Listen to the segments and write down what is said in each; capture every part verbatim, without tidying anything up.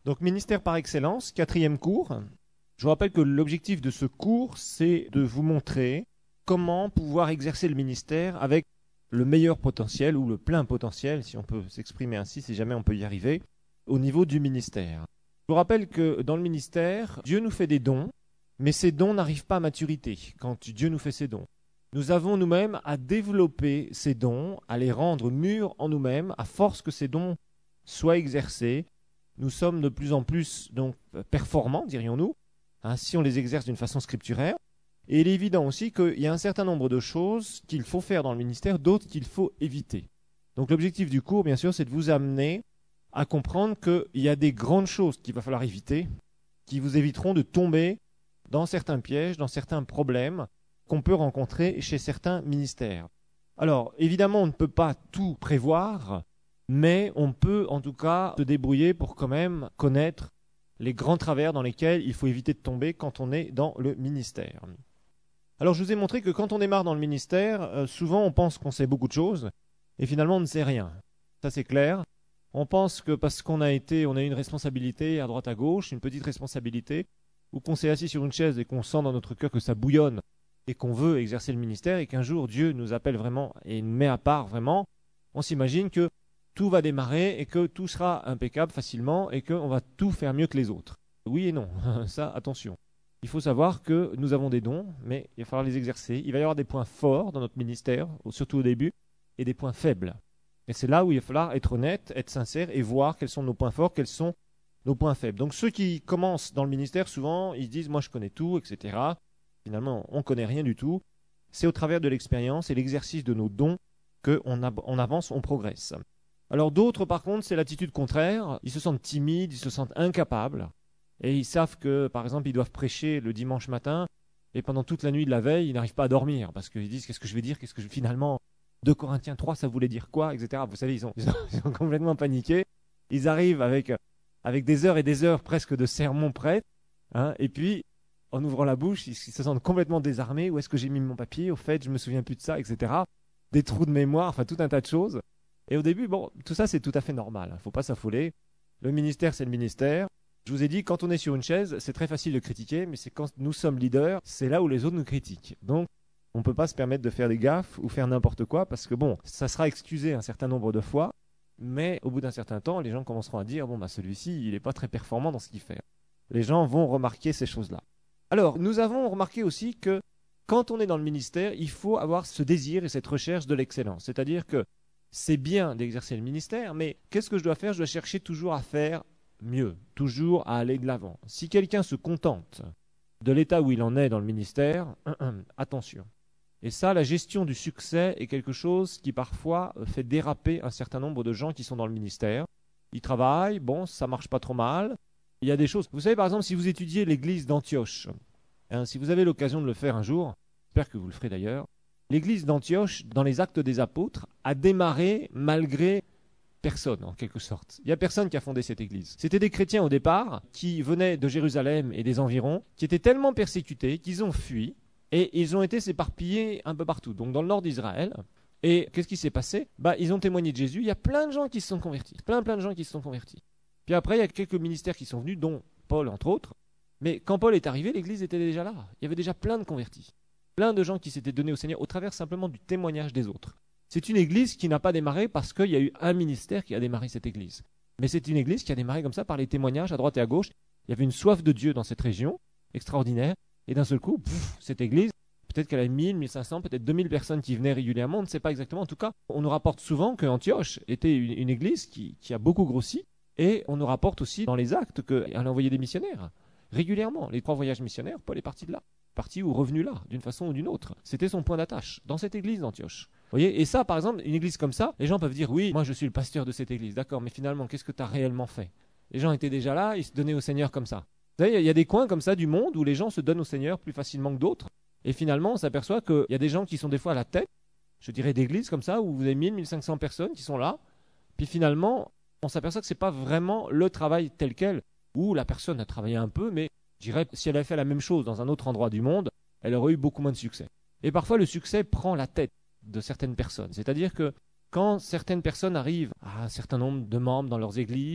Donc ministère par excellence, quatrième cours. Je vous rappelle que l'objectif de ce cours, c'est de vous montrer comment pouvoir exercer le ministère avec le meilleur potentiel ou le plein potentiel, si on peut s'exprimer ainsi, si jamais on peut y arriver, au niveau du ministère. Je vous rappelle que dans le ministère, Dieu nous fait des dons, mais ces dons n'arrivent pas à maturité quand Dieu nous fait ces dons. Nous avons nous-mêmes à développer ces dons, à les rendre mûrs en nous-mêmes, à force que ces dons soient exercés. Nous sommes de plus en plus donc performants, dirions-nous, hein, si on les exerce d'une façon scripturaire. Et il est évident aussi qu'il y a un certain nombre de choses qu'il faut faire dans le ministère, d'autres qu'il faut éviter. Donc l'objectif du cours, bien sûr, c'est de vous amener à comprendre qu'il y a des grandes choses qu'il va falloir éviter, qui vous éviteront de tomber dans certains pièges, dans certains problèmes qu'on peut rencontrer chez certains ministères. Alors, évidemment, on ne peut pas tout prévoir, mais on peut en tout cas se débrouiller pour quand même connaître les grands travers dans lesquels il faut éviter de tomber quand on est dans le ministère. Alors, je vous ai montré que quand on démarre dans le ministère, euh, souvent on pense qu'on sait beaucoup de choses, et finalement on ne sait rien. Ça c'est clair. On pense que parce qu'on a été, on a eu une responsabilité à droite à gauche, une petite responsabilité, ou qu'on s'est assis sur une chaise et qu'on sent dans notre cœur que ça bouillonne, et qu'on veut exercer le ministère, et qu'un jour Dieu nous appelle vraiment et nous met à part vraiment, on s'imagine que tout va démarrer et que tout sera impeccable facilement et qu'on va tout faire mieux que les autres. Oui et non, ça attention. Il faut savoir que nous avons des dons, mais il va falloir les exercer. Il va y avoir des points forts dans notre ministère, surtout au début, et des points faibles. Et c'est là où il va falloir être honnête, être sincère et voir quels sont nos points forts, quels sont nos points faibles. Donc ceux qui commencent dans le ministère, souvent, ils disent « moi je connais tout », et cetera. Finalement, on ne connaît rien du tout. C'est au travers de l'expérience et l'exercice de nos dons qu'on on avance, on progresse. Alors d'autres, par contre, c'est l'attitude contraire. Ils se sentent timides, ils se sentent incapables. Et ils savent que, par exemple, ils doivent prêcher le dimanche matin. Et pendant toute la nuit de la veille, ils n'arrivent pas à dormir. Parce qu'ils disent, qu'est-ce que je vais dire, qu'est-ce que je... Finalement, deux Corinthiens trois, ça voulait dire quoi, et cetera. Vous savez, ils sont, ils sont, ils sont complètement paniqués. Ils arrivent avec, avec des heures et des heures presque de sermons prêts. Hein, et puis, en ouvrant la bouche, ils se sentent complètement désarmés. Où est-ce que j'ai mis mon papier? Au fait, je me souviens plus de ça, et cetera. Des trous de mémoire, enfin tout un tas de choses. Et au début, bon, tout ça c'est tout à fait normal. Il ne faut pas s'affoler. Le ministère, c'est le ministère. Je vous ai dit, quand on est sur une chaise, c'est très facile de critiquer, mais c'est quand nous sommes leaders, c'est là où les autres nous critiquent. Donc, on ne peut pas se permettre de faire des gaffes ou faire n'importe quoi, parce que bon, ça sera excusé un certain nombre de fois, mais au bout d'un certain temps, les gens commenceront à dire, bon, bah celui-ci, il n'est pas très performant dans ce qu'il fait. Les gens vont remarquer ces choses-là. Alors, nous avons remarqué aussi que quand on est dans le ministère, il faut avoir ce désir et cette recherche de l'excellence. C'est-à-dire que c'est bien d'exercer le ministère, mais qu'est-ce que je dois faire? Je dois chercher toujours à faire mieux, toujours à aller de l'avant. Si quelqu'un se contente de l'état où il en est dans le ministère, attention. Et ça, la gestion du succès est quelque chose qui parfois fait déraper un certain nombre de gens qui sont dans le ministère. Ils travaillent, bon, ça marche pas trop mal. Il y a des choses. Vous savez, par exemple, si vous étudiez l'église d'Antioche, hein, si vous avez l'occasion de le faire un jour, j'espère que vous le ferez d'ailleurs, l'église d'Antioche, dans les Actes des Apôtres, a démarré malgré personne, en quelque sorte. Il n'y a personne qui a fondé cette église. C'était des chrétiens au départ, qui venaient de Jérusalem et des environs, qui étaient tellement persécutés qu'ils ont fui, et ils ont été s'éparpiller un peu partout, donc dans le nord d'Israël. Et qu'est-ce qui s'est passé? Bah, ils ont témoigné de Jésus, il y a plein de gens qui se sont convertis, plein plein de gens qui se sont convertis. Puis après, il y a quelques ministères qui sont venus, dont Paul, entre autres. Mais quand Paul est arrivé, l'église était déjà là. Il y avait déjà plein de convertis. Plein de gens qui s'étaient donnés au Seigneur au travers simplement du témoignage des autres. C'est une église qui n'a pas démarré parce qu'il y a eu un ministère qui a démarré cette église. Mais c'est une église qui a démarré comme ça par les témoignages à droite et à gauche. Il y avait une soif de Dieu dans cette région, extraordinaire. Et d'un seul coup, pff, cette église, peut-être qu'elle a mille, mille cinq cents, peut-être deux mille personnes qui venaient régulièrement, on ne sait pas exactement. En tout cas, on nous rapporte souvent qu'Antioche était une, une église qui, qui a beaucoup grossi. Et on nous rapporte aussi dans les actes qu'elle a envoyé des missionnaires. Régulièrement, les trois voyages missionnaires, Paul est parti de là. Parti ou revenu là, d'une façon ou d'une autre. C'était son point d'attache, dans cette église d'Antioche. Vous voyez, et ça, par exemple, une église comme ça, les gens peuvent dire, oui, moi je suis le pasteur de cette église, d'accord, mais finalement, qu'est-ce que tu as réellement fait? Les gens étaient déjà là, ils se donnaient au Seigneur comme ça. Vous savez, il y a des coins comme ça du monde où les gens se donnent au Seigneur plus facilement que d'autres, et finalement, on s'aperçoit qu'il y a des gens qui sont des fois à la tête, je dirais d'églises comme ça, où vous avez mille, mille cinq cents personnes qui sont là, puis finalement, on s'aperçoit que ce n'est pas vraiment le travail tel quel, où la personne a travaillé un peu, mais je dirais, si elle avait fait la même chose dans un autre endroit du monde, elle aurait eu beaucoup moins de succès. Et parfois, le succès prend la tête de certaines personnes. C'est-à-dire que quand certaines personnes arrivent à un certain nombre de membres dans leurs églises,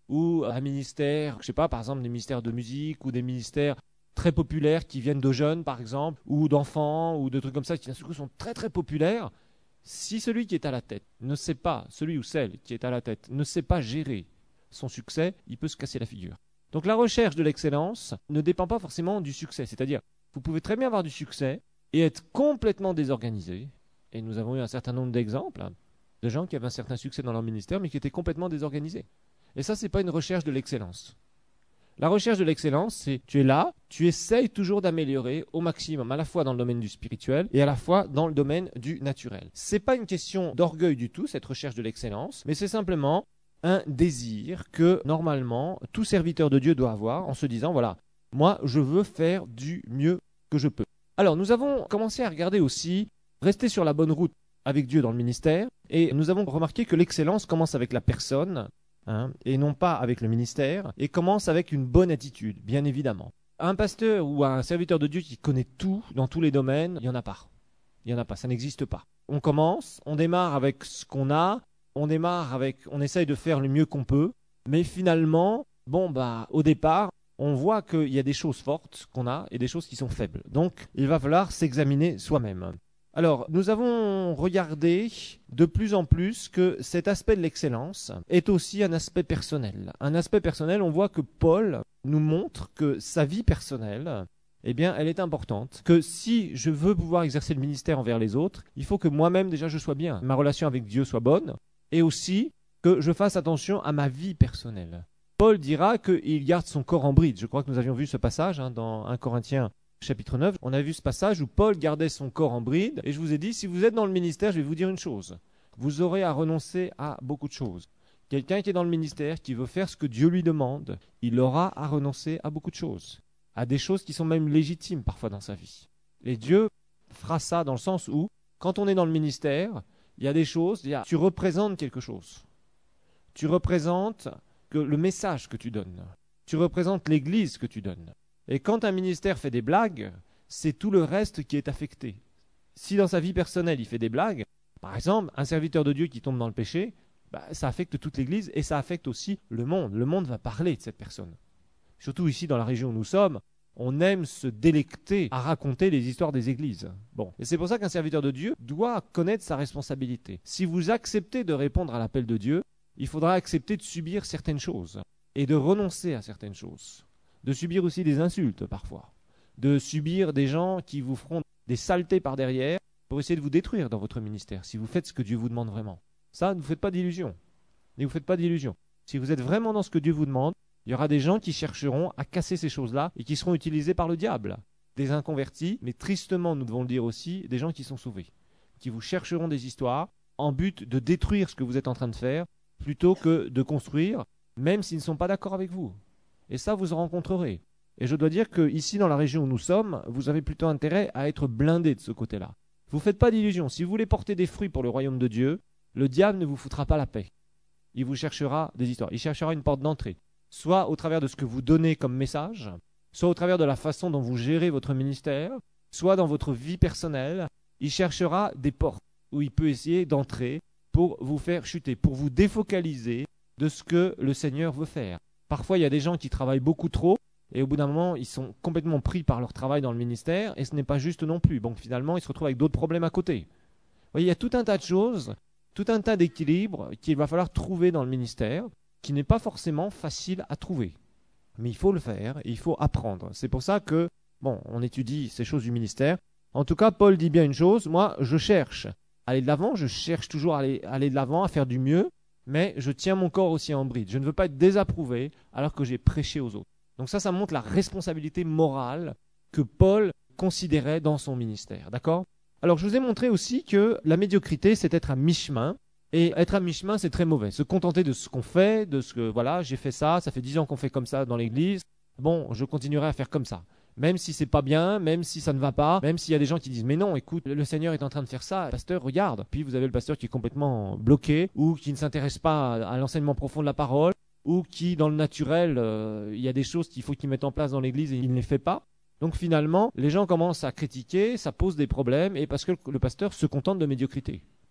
ou un ministère, je sais pas, par exemple des ministères de musique ou des ministères très populaires qui viennent de jeunes, par exemple, ou d'enfants, ou de trucs comme ça, qui d'un seul coup sont très très populaires. Si celui qui est à la tête ne sait pas, celui ou celle qui est à la tête, ne sait pas gérer son succès, il peut se casser la figure. Donc la recherche de l'excellence ne dépend pas forcément du succès. C'est-à-dire, vous pouvez très bien avoir du succès et être complètement désorganisé. Et nous avons eu un certain nombre d'exemples hein, de gens qui avaient un certain succès dans leur ministère, mais qui étaient complètement désorganisés. Et ça, ce n'est pas une recherche de l'excellence. La recherche de l'excellence, c'est tu es là, tu essayes toujours d'améliorer au maximum, à la fois dans le domaine du spirituel et à la fois dans le domaine du naturel. Ce n'est pas une question d'orgueil du tout, cette recherche de l'excellence, mais c'est simplement un désir que, normalement, tout serviteur de Dieu doit avoir en se disant, voilà, moi, je veux faire du mieux que je peux. Alors, nous avons commencé à regarder aussi, rester sur la bonne route avec Dieu dans le ministère, et nous avons remarqué que l'excellence commence avec la personne, Hein, et non pas avec le ministère, et commence avec une bonne attitude, bien évidemment. Un pasteur ou un serviteur de Dieu qui connaît tout dans tous les domaines, il n'y en a pas. Il n'y en a pas, ça n'existe pas. On commence, on démarre avec ce qu'on a, on démarre avec, on essaye de faire le mieux qu'on peut, mais finalement, bon bah, au départ, on voit qu'il y a des choses fortes qu'on a et des choses qui sont faibles. Donc, il va falloir s'examiner soi-même. Alors, nous avons regardé de plus en plus que cet aspect de l'excellence est aussi un aspect personnel. Un aspect personnel, on voit que Paul nous montre que sa vie personnelle, eh bien, elle est importante. Que si je veux pouvoir exercer le ministère envers les autres, il faut que moi-même, déjà, je sois bien. Ma relation avec Dieu soit bonne. Et aussi que je fasse attention à ma vie personnelle. Paul dira qu'il garde son corps en bride. Je crois que nous avions vu ce passage hein, dans un Corinthiens chapitre neuf, on a vu ce passage où Paul gardait son corps en bride, et je vous ai dit, si vous êtes dans le ministère, je vais vous dire une chose, vous aurez à renoncer à beaucoup de choses. Quelqu'un qui est dans le ministère, qui veut faire ce que Dieu lui demande, il aura à renoncer à beaucoup de choses, à des choses qui sont même légitimes parfois dans sa vie. Et Dieu fera ça dans le sens où, quand on est dans le ministère, il y a des choses, il y a, tu représentes quelque chose. Tu représentes que le message que tu donnes. Tu représentes l'Église que tu donnes. Et quand un ministère fait des blagues, c'est tout le reste qui est affecté. Si dans sa vie personnelle, il fait des blagues, par exemple, un serviteur de Dieu qui tombe dans le péché, bah, ça affecte toute l'Église et ça affecte aussi le monde. Le monde va parler de cette personne. Surtout ici, dans la région où nous sommes, on aime se délecter à raconter les histoires des églises. Bon. Et c'est pour ça qu'un serviteur de Dieu doit connaître sa responsabilité. Si vous acceptez de répondre à l'appel de Dieu, il faudra accepter de subir certaines choses et de renoncer à certaines choses. De subir aussi des insultes parfois, de subir des gens qui vous feront des saletés par derrière pour essayer de vous détruire dans votre ministère, si vous faites ce que Dieu vous demande vraiment. Ça, ne vous faites pas d'illusions. Ne vous faites pas d'illusions. Si vous êtes vraiment dans ce que Dieu vous demande, il y aura des gens qui chercheront à casser ces choses-là et qui seront utilisés par le diable. Des inconvertis, mais tristement, nous devons le dire aussi, des gens qui sont sauvés, qui vous chercheront des histoires en but de détruire ce que vous êtes en train de faire, plutôt que de construire, même s'ils ne sont pas d'accord avec vous. Et ça, vous en rencontrerez. Et je dois dire qu'ici, dans la région où nous sommes, vous avez plutôt intérêt à être blindé de ce côté-là. Vous ne faites pas d'illusions. Si vous voulez porter des fruits pour le royaume de Dieu, le diable ne vous foutra pas la paix. Il vous cherchera des histoires. Il cherchera une porte d'entrée. Soit au travers de ce que vous donnez comme message, soit au travers de la façon dont vous gérez votre ministère, soit dans votre vie personnelle. Il cherchera des portes où il peut essayer d'entrer pour vous faire chuter, pour vous défocaliser de ce que le Seigneur veut faire. Parfois, il y a des gens qui travaillent beaucoup trop et au bout d'un moment, ils sont complètement pris par leur travail dans le ministère et ce n'est pas juste non plus. Donc finalement, ils se retrouvent avec d'autres problèmes à côté. Vous voyez, il y a tout un tas de choses, tout un tas d'équilibres qu'il va falloir trouver dans le ministère qui n'est pas forcément facile à trouver. Mais il faut le faire et il faut apprendre. C'est pour ça que, bon, on étudie ces choses du ministère. En tout cas, Paul dit bien une chose, moi, je cherche à aller de l'avant, je cherche toujours à aller, à aller de l'avant, à faire du mieux, mais je tiens mon corps aussi en bride. Je ne veux pas être désapprouvé alors que j'ai prêché aux autres. Donc ça, ça montre la responsabilité morale que Paul considérait dans son ministère. D'accord ? Alors, je vous ai montré aussi que la médiocrité, c'est être à mi-chemin. Et être à mi-chemin, c'est très mauvais. Se contenter de ce qu'on fait, de ce que, voilà, j'ai fait ça, ça fait dix ans qu'on fait comme ça dans l'église. Bon, je continuerai à faire comme ça. Même si c'est pas bien, même si ça ne va pas, même s'il y a des gens qui disent mais non, écoute, le Seigneur est en train de faire ça, pasteur, regarde. Puis vous avez le pasteur qui est complètement bloqué ou qui ne s'intéresse pas à l'enseignement profond de la parole ou qui, dans le naturel, euh, il y a des choses qu'il faut qu'il mette en place dans l'église et il ne les fait pas. Donc finalement, les gens commencent à critiquer, ça pose des problèmes et parce que le pasteur se contente de médiocrité.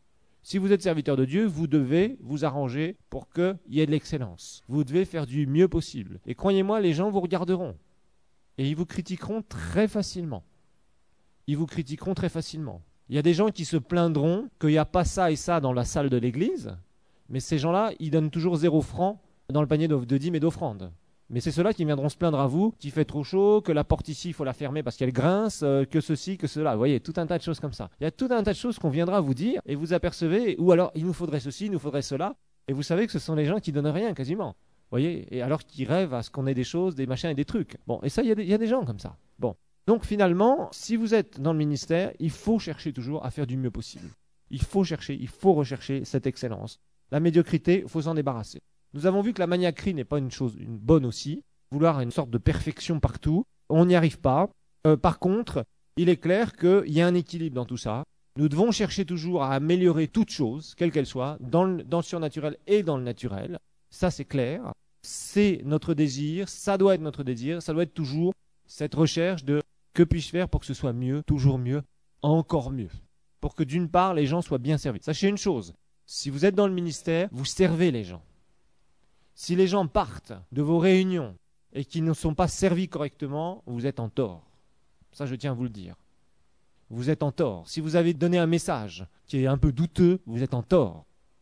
Si vous êtes serviteur de Dieu, vous devez vous arranger pour qu'il y ait de l'excellence. Vous devez faire du mieux possible. Et croyez-moi, les gens vous regarderont. Et ils vous critiqueront très facilement. Ils vous critiqueront très facilement. Il y a des gens qui se plaindront qu'il n'y a pas ça et ça dans la salle de l'église, mais ces gens-là, ils donnent toujours zéro franc dans le panier de, de dîmes et d'offrandes. Mais c'est ceux-là qui viendront se plaindre à vous, qu'il fait trop chaud, que la porte ici, il faut la fermer parce qu'elle grince, euh, que ceci, que cela. Vous voyez, tout un tas de choses comme ça. Il y a tout un tas de choses qu'on viendra vous dire et vous apercevez, ou alors il nous faudrait ceci, il nous faudrait cela, et vous savez que ce sont les gens qui donnent rien quasiment. Vous voyez, et alors qu'ils rêvent à ce qu'on ait des choses, des machins et des trucs. Bon, et ça, il y, y a des gens comme ça. Bon. Donc finalement, si vous êtes dans le ministère, il faut chercher toujours à faire du mieux possible. Il faut chercher, il faut rechercher cette excellence. La médiocrité, il faut s'en débarrasser. Nous avons vu que la maniaquerie n'est pas une chose une bonne aussi. Vouloir une sorte de perfection partout, on n'y arrive pas. Euh, par contre, il est clair qu'il y a un équilibre dans tout ça. Nous devons chercher toujours à améliorer toute chose, quelle qu'elle soit, dans le, dans le surnaturel et dans le naturel. Ça, c'est clair. C'est notre désir, ça doit être notre désir, ça doit être toujours cette recherche de que puis-je faire pour que ce soit mieux, toujours mieux, encore mieux. Pour que d'une part, les gens soient bien servis. Sachez une chose, si vous êtes dans le ministère, vous servez les gens. Si les gens partent de vos réunions et qu'ils ne sont pas servis correctement, vous êtes en tort. Ça, je tiens à vous le dire. Vous êtes en tort. Si vous avez donné un message qui est un peu douteux, vous êtes en tort.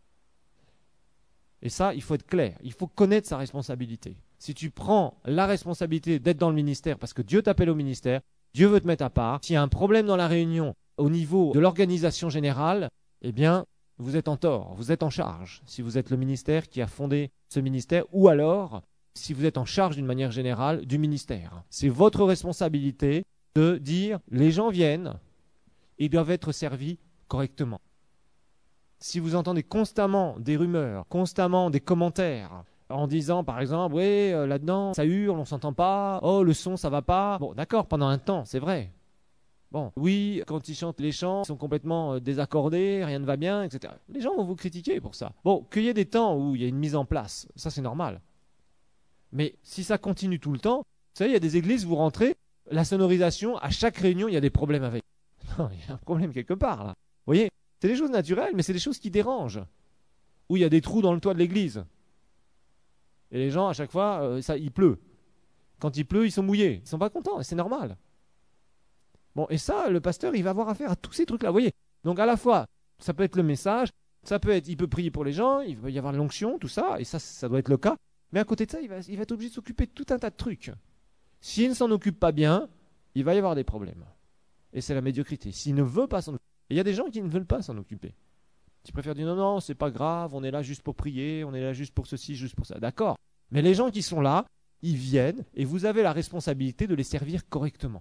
Et ça, il faut être clair. Il faut connaître sa responsabilité. Si tu prends la responsabilité d'être dans le ministère parce que Dieu t'appelle au ministère, Dieu veut te mettre à part. S'il y a un problème dans la réunion au niveau de l'organisation générale, eh bien, vous êtes en tort. Vous êtes en charge. Si vous êtes le ministère qui a fondé ce ministère, ou alors si vous êtes en charge d'une manière générale du ministère. C'est votre responsabilité de dire les gens viennent et doivent être servis correctement. Si vous entendez constamment des rumeurs, constamment des commentaires, en disant par exemple, oui, euh, là-dedans, ça hurle, on s'entend pas, oh, le son, ça va pas. Bon, d'accord, pendant un temps, c'est vrai. Bon, oui, quand ils chantent les chants, ils sont complètement euh, désaccordés, rien ne va bien, et cetera. Les gens vont vous critiquer pour ça. Bon, qu'il y ait des temps où il y a une mise en place, ça c'est normal. Mais si ça continue tout le temps, vous savez, il y a des églises, vous rentrez, la sonorisation, à chaque réunion, il y a des problèmes avec. Non, il y a un problème quelque part, là. Vous voyez, c'est des choses naturelles, mais c'est des choses qui dérangent. Où il y a des trous dans le toit de l'église. Et les gens, à chaque fois, euh, ça, il pleut. Quand il pleut, ils sont mouillés. Ils ne sont pas contents, et c'est normal. Bon, et ça, le pasteur, il va avoir affaire à tous ces trucs-là, vous voyez. Donc, à la fois, ça peut être le message, ça peut être, il peut prier pour les gens, il va y avoir l'onction, tout ça, et ça, ça doit être le cas. Mais à côté de ça, il va, il va être obligé de s'occuper de tout un tas de trucs. S'il ne s'en occupe pas bien, il va y avoir des problèmes. Et c'est la médiocrité. S'il ne veut pas s'en occuper. Et il y a des gens qui ne veulent pas s'en occuper. Qui préfèrent dire non, non, c'est pas grave, on est là juste pour prier, on est là juste pour ceci, juste pour ça. D'accord. Mais les gens qui sont là, ils viennent et vous avez la responsabilité de les servir correctement.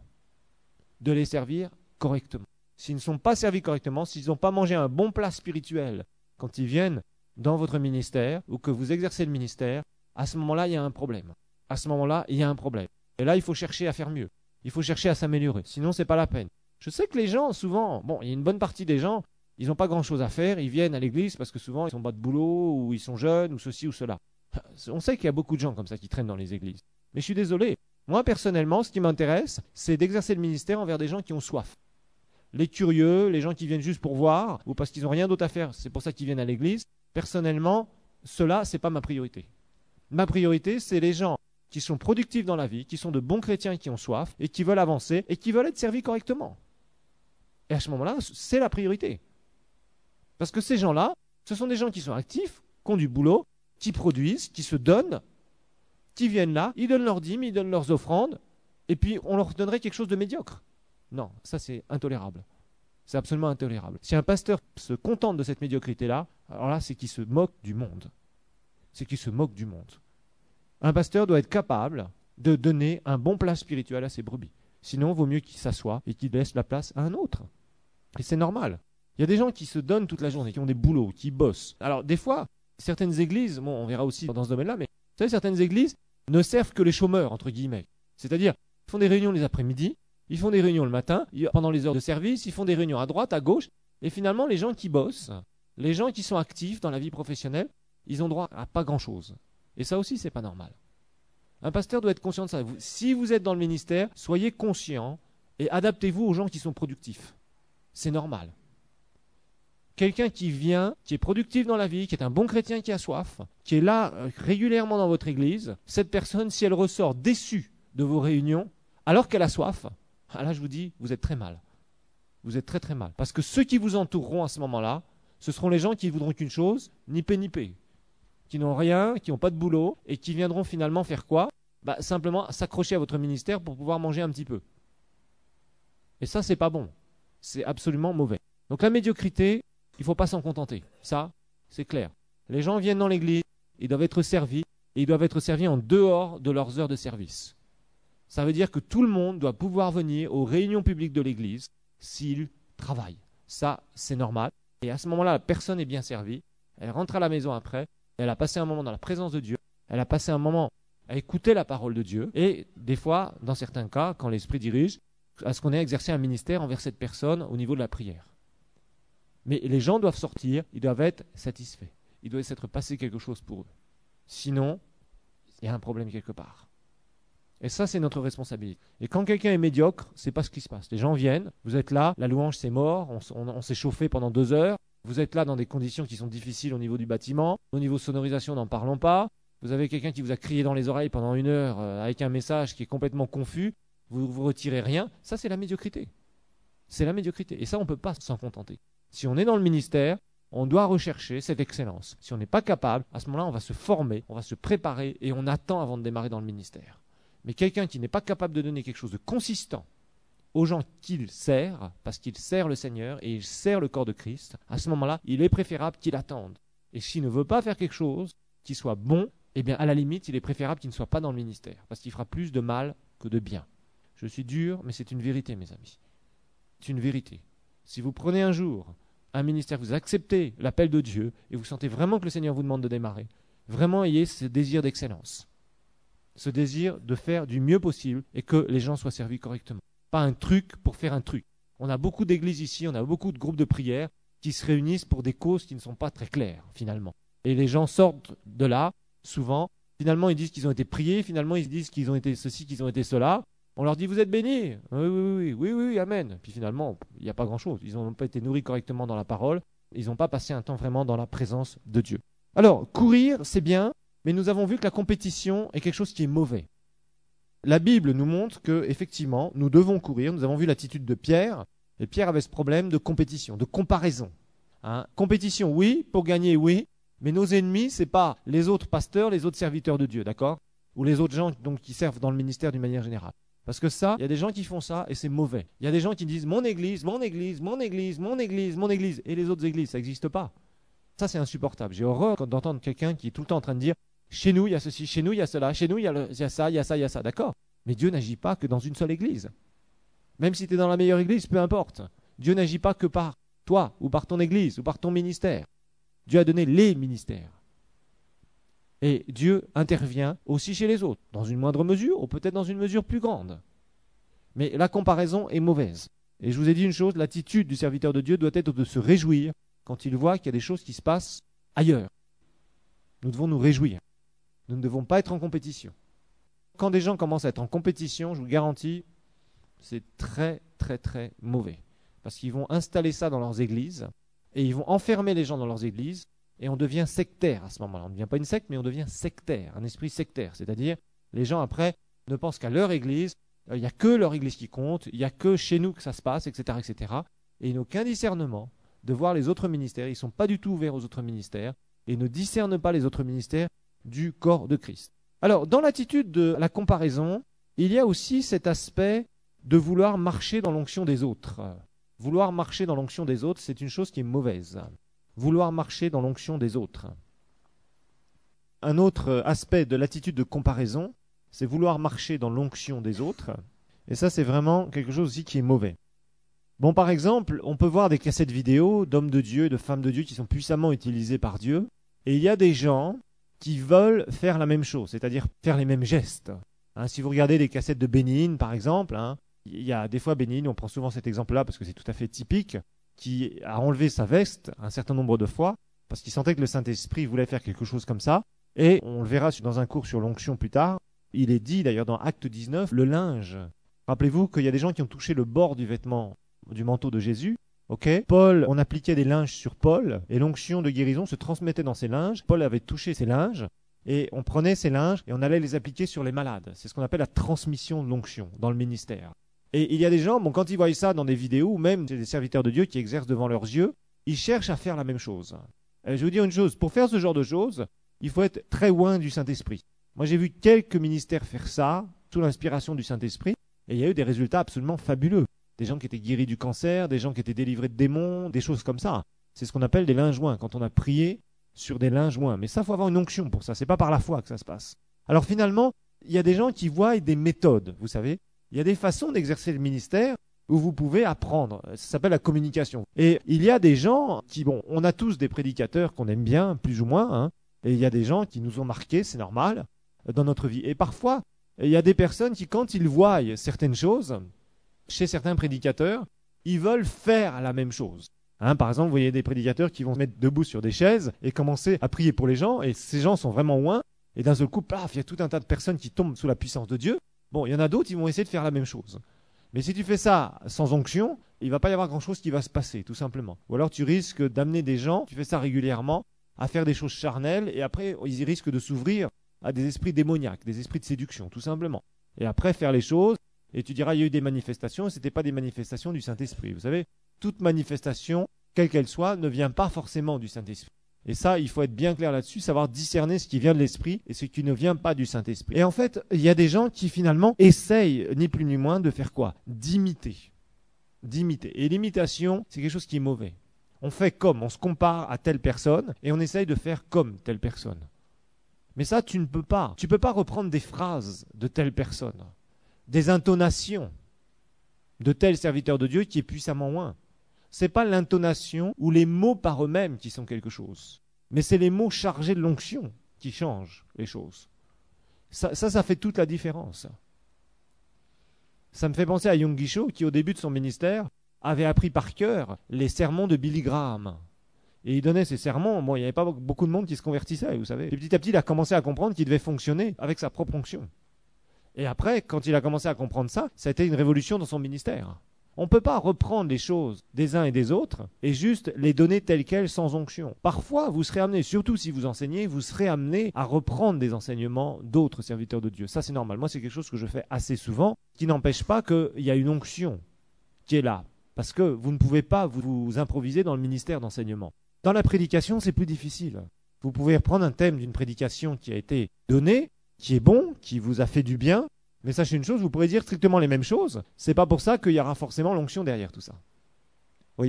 De les servir correctement. S'ils ne sont pas servis correctement, s'ils n'ont pas mangé un bon plat spirituel quand ils viennent dans votre ministère ou que vous exercez le ministère, à ce moment-là, il y a un problème. À ce moment-là, il y a un problème. Et là, il faut chercher à faire mieux. Il faut chercher à s'améliorer. Sinon, c'est pas la peine. Je sais que les gens, souvent, bon, il y a une bonne partie des gens, ils n'ont pas grand-chose à faire. Ils viennent à l'église parce que souvent, ils sont bas de boulot ou ils sont jeunes ou ceci ou cela. On sait qu'il y a beaucoup de gens comme ça qui traînent dans les églises. Mais je suis désolé. Moi, personnellement, ce qui m'intéresse, c'est d'exercer le ministère envers des gens qui ont soif. Les curieux, les gens qui viennent juste pour voir ou parce qu'ils n'ont rien d'autre à faire, c'est pour ça qu'ils viennent à l'église. Personnellement, cela, c'est pas ma priorité. Ma priorité, c'est les gens qui sont productifs dans la vie, qui sont de bons chrétiens, qui ont soif, et qui veulent avancer, et qui veulent être servis correctement. Et à ce moment-là, c'est la priorité. Parce que ces gens-là, ce sont des gens qui sont actifs, qui ont du boulot, qui produisent, qui se donnent, qui viennent là, ils donnent leurs dîmes, ils donnent leurs offrandes, et puis on leur donnerait quelque chose de médiocre. Non, ça c'est intolérable. C'est absolument intolérable. Si un pasteur se contente de cette médiocrité-là, alors là, c'est qu'il se moque du monde. C'est qu'il se moque du monde. Un pasteur doit être capable de donner un bon plat spirituel à ses brebis. Sinon, il vaut mieux qu'il s'assoie et qu'il laisse la place à un autre. Et c'est normal. Il y a des gens qui se donnent toute la journée, qui ont des boulots, qui bossent. Alors, des fois, certaines églises, bon, on verra aussi dans ce domaine-là, mais vous savez, certaines églises ne servent que les chômeurs, entre guillemets. C'est-à-dire, ils font des réunions les après-midi, ils font des réunions le matin, pendant les heures de service, ils font des réunions à droite, à gauche, et finalement, les gens qui bossent, les gens qui sont actifs dans la vie professionnelle, ils ont droit à pas grand-chose. Et ça aussi, c'est pas normal. Un pasteur doit être conscient de ça. Vous, si vous êtes dans le ministère, soyez conscient et adaptez-vous aux gens qui sont productifs. C'est normal. Quelqu'un qui vient, qui est productif dans la vie, qui est un bon chrétien qui a soif, qui est là euh, régulièrement dans votre église, cette personne, si elle ressort déçue de vos réunions, alors qu'elle a soif, ah là je vous dis, vous êtes très mal. Vous êtes très très mal. Parce que ceux qui vous entoureront à ce moment-là, ce seront les gens qui voudront qu'une chose, ni paix ni paix, qui n'ont rien, qui n'ont pas de boulot, et qui viendront finalement faire quoi? Bah, simplement s'accrocher à votre ministère pour pouvoir manger un petit peu. Et ça, c'est pas bon. C'est absolument mauvais. Donc la médiocrité, il ne faut pas s'en contenter. Ça, c'est clair. Les gens viennent dans l'église, ils doivent être servis, et ils doivent être servis en dehors de leurs heures de service. Ça veut dire que tout le monde doit pouvoir venir aux réunions publiques de l'église s'il travaille. Ça, c'est normal. Et à ce moment-là, la personne est bien servie. Elle rentre à la maison après. Elle a passé un moment dans la présence de Dieu. Elle a passé un moment à écouter la parole de Dieu. Et des fois, dans certains cas, quand l'Esprit dirige, à ce qu'on ait exercé un ministère envers cette personne au niveau de la prière. Mais les gens doivent sortir, ils doivent être satisfaits. Il doit s'être passé quelque chose pour eux. Sinon, il y a un problème quelque part. Et ça, c'est notre responsabilité. Et quand quelqu'un est médiocre, c'est pas ce qui se passe. Les gens viennent, vous êtes là, la louange c'est mort, on, on, on s'est chauffé pendant deux heures, vous êtes là dans des conditions qui sont difficiles au niveau du bâtiment, au niveau sonorisation, n'en parlons pas. Vous avez quelqu'un qui vous a crié dans les oreilles pendant une heure euh, avec un message qui est complètement confus, vous ne vous retirez rien. Ça, c'est la médiocrité. C'est la médiocrité. Et ça, on ne peut pas s'en contenter. Si on est dans le ministère, on doit rechercher cette excellence. Si on n'est pas capable, à ce moment-là, on va se former, on va se préparer et on attend avant de démarrer dans le ministère. Mais quelqu'un qui n'est pas capable de donner quelque chose de consistant aux gens qu'il sert, parce qu'il sert le Seigneur et il sert le corps de Christ, à ce moment-là, il est préférable qu'il attende. Et s'il ne veut pas faire quelque chose qui soit bon, eh bien, à la limite, il est préférable qu'il ne soit pas dans le ministère, parce qu'il fera plus de mal que de bien. Je suis dur, mais c'est une vérité, mes amis. C'est une vérité. Si vous prenez un jour un ministère, vous acceptez l'appel de Dieu et vous sentez vraiment que le Seigneur vous demande de démarrer, vraiment ayez ce désir d'excellence. Ce désir de faire du mieux possible et que les gens soient servis correctement. Pas un truc pour faire un truc. On a beaucoup d'églises ici, on a beaucoup de groupes de prière qui se réunissent pour des causes qui ne sont pas très claires, finalement. Et les gens sortent de là, souvent, finalement ils disent qu'ils ont été priés, finalement ils disent qu'ils ont été ceci, qu'ils ont été cela. On leur dit, vous êtes bénis. Oui, oui, oui, oui, oui, oui, amen. Puis finalement, il n'y a pas grand-chose. Ils n'ont pas été nourris correctement dans la parole. Ils n'ont pas passé un temps vraiment dans la présence de Dieu. Alors, courir, c'est bien, mais nous avons vu que la compétition est quelque chose qui est mauvais. La Bible nous montre que, effectivement, nous devons courir. Nous avons vu l'attitude de Pierre. Et Pierre avait ce problème de compétition, de comparaison. Hein? Compétition, oui, pour gagner, oui. Mais nos ennemis, ce n'est pas les autres pasteurs, les autres serviteurs de Dieu, d'accord? Ou les autres gens donc, qui servent dans le ministère d'une manière générale. Parce que ça, il y a des gens qui font ça et c'est mauvais. Il y a des gens qui disent mon église, mon église, mon église, mon église, mon église. Et les autres églises, ça n'existe pas. Ça, c'est insupportable. J'ai horreur d'entendre quelqu'un qui est tout le temps en train de dire chez nous, il y a ceci, chez nous, il y a cela, chez nous, il y a, le, il y a ça, il y a ça, il y a ça. D'accord. Mais Dieu n'agit pas que dans une seule église. Même si tu es dans la meilleure église, peu importe. Dieu n'agit pas que par toi ou par ton église ou par ton ministère. Dieu a donné les ministères. Et Dieu intervient aussi chez les autres, dans une moindre mesure ou peut-être dans une mesure plus grande. Mais la comparaison est mauvaise. Et je vous ai dit une chose, l'attitude du serviteur de Dieu doit être de se réjouir quand il voit qu'il y a des choses qui se passent ailleurs. Nous devons nous réjouir. Nous ne devons pas être en compétition. Quand des gens commencent à être en compétition, je vous garantis, c'est très très très mauvais. Parce qu'ils vont installer ça dans leurs églises et ils vont enfermer les gens dans leurs églises. Et on devient sectaire à ce moment-là. On ne devient pas une secte, mais on devient sectaire, un esprit sectaire. C'est-à-dire, les gens après ne pensent qu'à leur église, il n'y a que leur église qui compte, il n'y a que chez nous que ça se passe, et cetera, et cetera. Et ils n'ont aucun discernement de voir les autres ministères. Ils ne sont pas du tout ouverts aux autres ministères et ne discernent pas les autres ministères du corps de Christ. Alors, dans l'attitude de la comparaison, il y a aussi cet aspect de vouloir marcher dans l'onction des autres. Vouloir marcher dans l'onction des autres, c'est une chose qui est mauvaise. Vouloir marcher dans l'onction des autres. Un autre aspect de l'attitude de comparaison, c'est vouloir marcher dans l'onction des autres. Et ça, c'est vraiment quelque chose aussi qui est mauvais. Bon, par exemple, on peut voir des cassettes vidéo d'hommes de Dieu et de femmes de Dieu qui sont puissamment utilisés par Dieu. Et il y a des gens qui veulent faire la même chose, c'est-à-dire faire les mêmes gestes. Hein, si vous regardez des cassettes de Benny Hinn, par exemple, hein, il y a des fois Benny Hinn, on prend souvent cet exemple-là parce que c'est tout à fait typique, qui a enlevé sa veste un certain nombre de fois, parce qu'il sentait que le Saint-Esprit voulait faire quelque chose comme ça, et on le verra dans un cours sur l'onction plus tard, il est dit d'ailleurs dans Acte dix-neuf, le linge. Rappelez-vous qu'il y a des gens qui ont touché le bord du vêtement, du manteau de Jésus, Ok, Paul, on appliquait des linges sur Paul et l'onction de guérison se transmettait dans ses linges. Paul avait touché ses linges et on prenait ces linges et on allait les appliquer sur les malades. C'est ce qu'on appelle la transmission de l'onction dans le ministère. Et il y a des gens, bon, quand ils voient ça dans des vidéos ou même des serviteurs de Dieu qui exercent devant leurs yeux, ils cherchent à faire la même chose. Et je vais vous dire une chose, pour faire ce genre de choses, il faut être très loin du Saint-Esprit. Moi, j'ai vu quelques ministères faire ça sous l'inspiration du Saint-Esprit et il y a eu des résultats absolument fabuleux. Des gens qui étaient guéris du cancer, des gens qui étaient délivrés de démons, des choses comme ça. C'est ce qu'on appelle des linges joints, quand on a prié sur des linges joints. Mais ça, il faut avoir une onction pour ça. C'est pas par la foi que ça se passe. Alors finalement, il y a des gens qui voient des méthodes, vous savez. Il y a des façons d'exercer le ministère où vous pouvez apprendre. Ça s'appelle la communication. Et il y a des gens qui, bon, on a tous des prédicateurs qu'on aime bien, plus ou moins, hein, et il y a des gens qui nous ont marqués, c'est normal, dans notre vie. Et parfois, il y a des personnes qui, quand ils voient certaines choses, chez certains prédicateurs, ils veulent faire la même chose. Hein, par exemple, vous voyez des prédicateurs qui vont se mettre debout sur des chaises et commencer à prier pour les gens, et ces gens sont vraiment loin, et d'un seul coup, paf, il y a tout un tas de personnes qui tombent sous la puissance de Dieu. Bon, il y en a d'autres qui vont essayer de faire la même chose. Mais si tu fais ça sans onction, il ne va pas y avoir grand-chose qui va se passer, tout simplement. Ou alors tu risques d'amener des gens, tu fais ça régulièrement, à faire des choses charnelles, et après, ils risquent de s'ouvrir à des esprits démoniaques, des esprits de séduction, tout simplement. Et après, faire les choses, et tu diras, il y a eu des manifestations, et ce n'était pas des manifestations du Saint-Esprit. Vous savez, toute manifestation, quelle qu'elle soit, ne vient pas forcément du Saint-Esprit. Et ça, il faut être bien clair là-dessus, savoir discerner ce qui vient de l'Esprit et ce qui ne vient pas du Saint-Esprit. Et en fait, il y a des gens qui finalement essayent, ni plus ni moins, de faire quoi? D'imiter. D'imiter. Et l'imitation, c'est quelque chose qui est mauvais. On fait comme, on se compare à telle personne, et on essaye de faire comme telle personne. Mais ça, tu ne peux pas. Tu ne peux pas reprendre des phrases de telle personne, des intonations de tel serviteur de Dieu qui est puissamment loin. Ce n'est pas l'intonation ou les mots par eux-mêmes qui sont quelque chose, mais c'est les mots chargés de l'onction qui changent les choses. Ça, ça, ça fait toute la différence. Ça me fait penser à Yonggi Cho qui, au début de son ministère, avait appris par cœur les sermons de Billy Graham. Et il donnait ces sermons, bon, il n'y avait pas beaucoup de monde qui se convertissait, vous savez. Et petit à petit, il a commencé à comprendre qu'il devait fonctionner avec sa propre onction. Et après, quand il a commencé à comprendre ça, ça a été une révolution dans son ministère. On ne peut pas reprendre les choses des uns et des autres et juste les donner telles quelles sans onction. Parfois, vous serez amené, surtout si vous enseignez, vous serez amené à reprendre des enseignements d'autres serviteurs de Dieu. Ça, c'est normal. Moi, c'est quelque chose que je fais assez souvent, qui n'empêche pas qu'il y a une onction qui est là. Parce que vous ne pouvez pas vous, vous improviser dans le ministère d'enseignement. Dans la prédication, c'est plus difficile. Vous pouvez reprendre un thème d'une prédication qui a été donnée, qui est bon, qui vous a fait du bien, mais sachez une chose, vous pourrez dire strictement les mêmes choses. C'est pas pour ça qu'il y aura forcément l'onction derrière tout ça. Vous voyez ?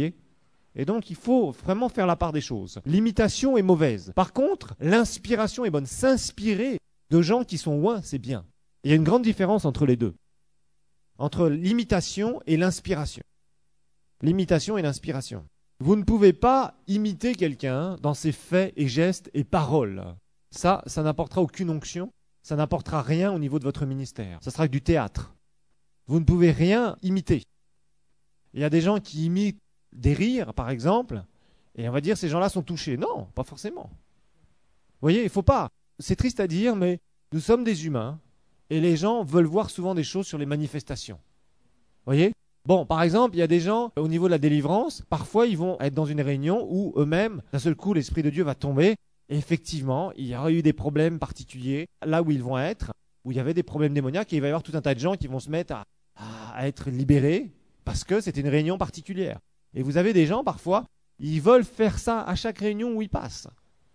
Et donc, il faut vraiment faire la part des choses. L'imitation est mauvaise. Par contre, l'inspiration est bonne. S'inspirer de gens qui sont loin, c'est bien. Il y a une grande différence entre les deux. Entre l'imitation et l'inspiration. L'imitation et l'inspiration. Vous ne pouvez pas imiter quelqu'un dans ses faits et gestes et paroles. Ça, ça n'apportera aucune onction. Ça n'apportera rien au niveau de votre ministère. Ça sera que du théâtre. Vous ne pouvez rien imiter. Il y a des gens qui imitent des rires, par exemple, et on va dire ces gens-là sont touchés. Non, pas forcément. Vous voyez, il ne faut pas. C'est triste à dire, mais nous sommes des humains, et les gens veulent voir souvent des choses sur les manifestations. Vous voyez ? Bon, par exemple, il y a des gens, au niveau de la délivrance, parfois ils vont être dans une réunion où eux-mêmes, d'un seul coup, l'Esprit de Dieu va tomber. Et effectivement, il y aura eu des problèmes particuliers là où ils vont être, où il y avait des problèmes démoniaques, et il va y avoir tout un tas de gens qui vont se mettre à, à être libérés parce que c'était une réunion particulière. Et vous avez des gens, parfois, ils veulent faire ça à chaque réunion où ils passent.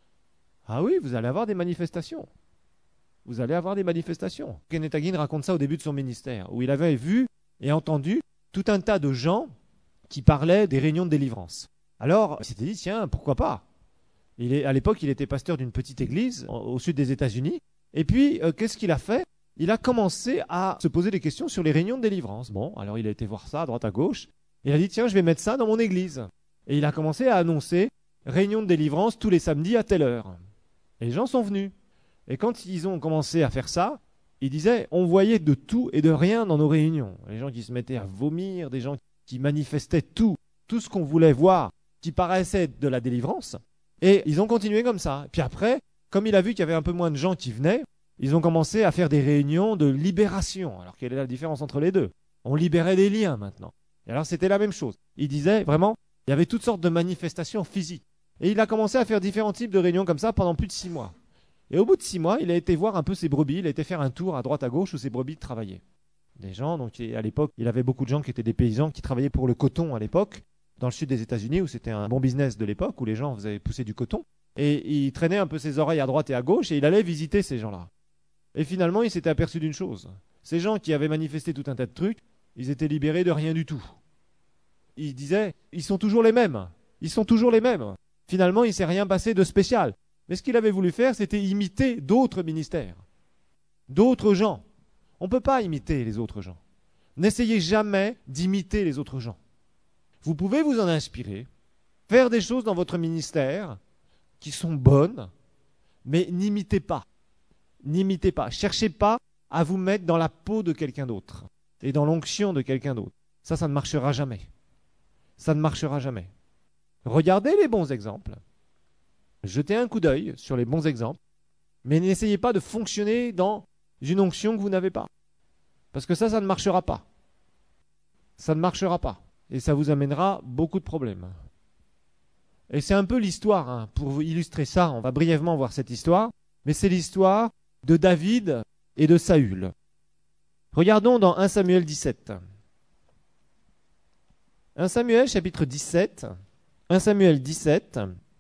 Ah oui, vous allez avoir des manifestations. Vous allez avoir des manifestations. Kenneth Hagin raconte ça au début de son ministère, où il avait vu et entendu tout un tas de gens qui parlaient des réunions de délivrance. Alors, il s'était dit, tiens, pourquoi pas ? Il est, à l'époque, il était pasteur d'une petite église au, au sud des États-Unis. Et puis, euh, qu'est-ce qu'il a fait ? Il a commencé à se poser des questions sur les réunions de délivrance. Bon, alors il a été voir ça à droite à gauche. Il a dit, tiens, je vais mettre ça dans mon église. Et il a commencé à annoncer réunion de délivrance tous les samedis à telle heure. Et les gens sont venus. Et quand ils ont commencé à faire ça, il disait, on voyait de tout et de rien dans nos réunions. Les gens qui se mettaient à vomir, des gens qui manifestaient tout, tout ce qu'on voulait voir, qui paraissait de la délivrance. Et ils ont continué comme ça. Puis après, comme il a vu qu'il y avait un peu moins de gens qui venaient, ils ont commencé à faire des réunions de libération. Alors, quelle est la différence entre les deux ? On libérait des liens maintenant. Et alors, c'était la même chose. Il disait vraiment, y avait toutes sortes de manifestations physiques. Et il a commencé à faire différents types de réunions comme ça pendant plus de six mois. Et au bout de six mois, il a été voir un peu ses brebis, il a été faire un tour à droite à gauche où ses brebis travaillaient. Des gens, donc à l'époque, il avait beaucoup de gens qui étaient des paysans qui travaillaient pour le coton à l'époque, dans le sud des États-Unis où c'était un bon business de l'époque, où les gens faisaient pousser du coton. Et il traînait un peu ses oreilles à droite et à gauche et il allait visiter ces gens-là. Et finalement, il s'était aperçu d'une chose. Ces gens qui avaient manifesté tout un tas de trucs, ils étaient libérés de rien du tout. Il disait, ils sont toujours les mêmes. Ils sont toujours les mêmes. Finalement, il ne s'est rien passé de spécial. Mais ce qu'il avait voulu faire, c'était imiter d'autres ministères, d'autres gens. On ne peut pas imiter les autres gens. N'essayez jamais d'imiter les autres gens. Vous pouvez vous en inspirer, faire des choses dans votre ministère qui sont bonnes, mais n'imitez pas. N'imitez pas. Cherchez pas à vous mettre dans la peau de quelqu'un d'autre et dans l'onction de quelqu'un d'autre. Ça, ça ne marchera jamais. Ça ne marchera jamais. Regardez les bons exemples. Jetez un coup d'œil sur les bons exemples, mais n'essayez pas de fonctionner dans une onction que vous n'avez pas. Parce que ça, ça ne marchera pas. Ça ne marchera pas. Et ça vous amènera beaucoup de problèmes. Et c'est un peu l'histoire, hein. Pour vous illustrer ça, on va brièvement voir cette histoire, mais c'est l'histoire de David et de Saül. Regardons dans un Samuel dix-sept. un Samuel chapitre dix-sept. un Samuel dix-sept.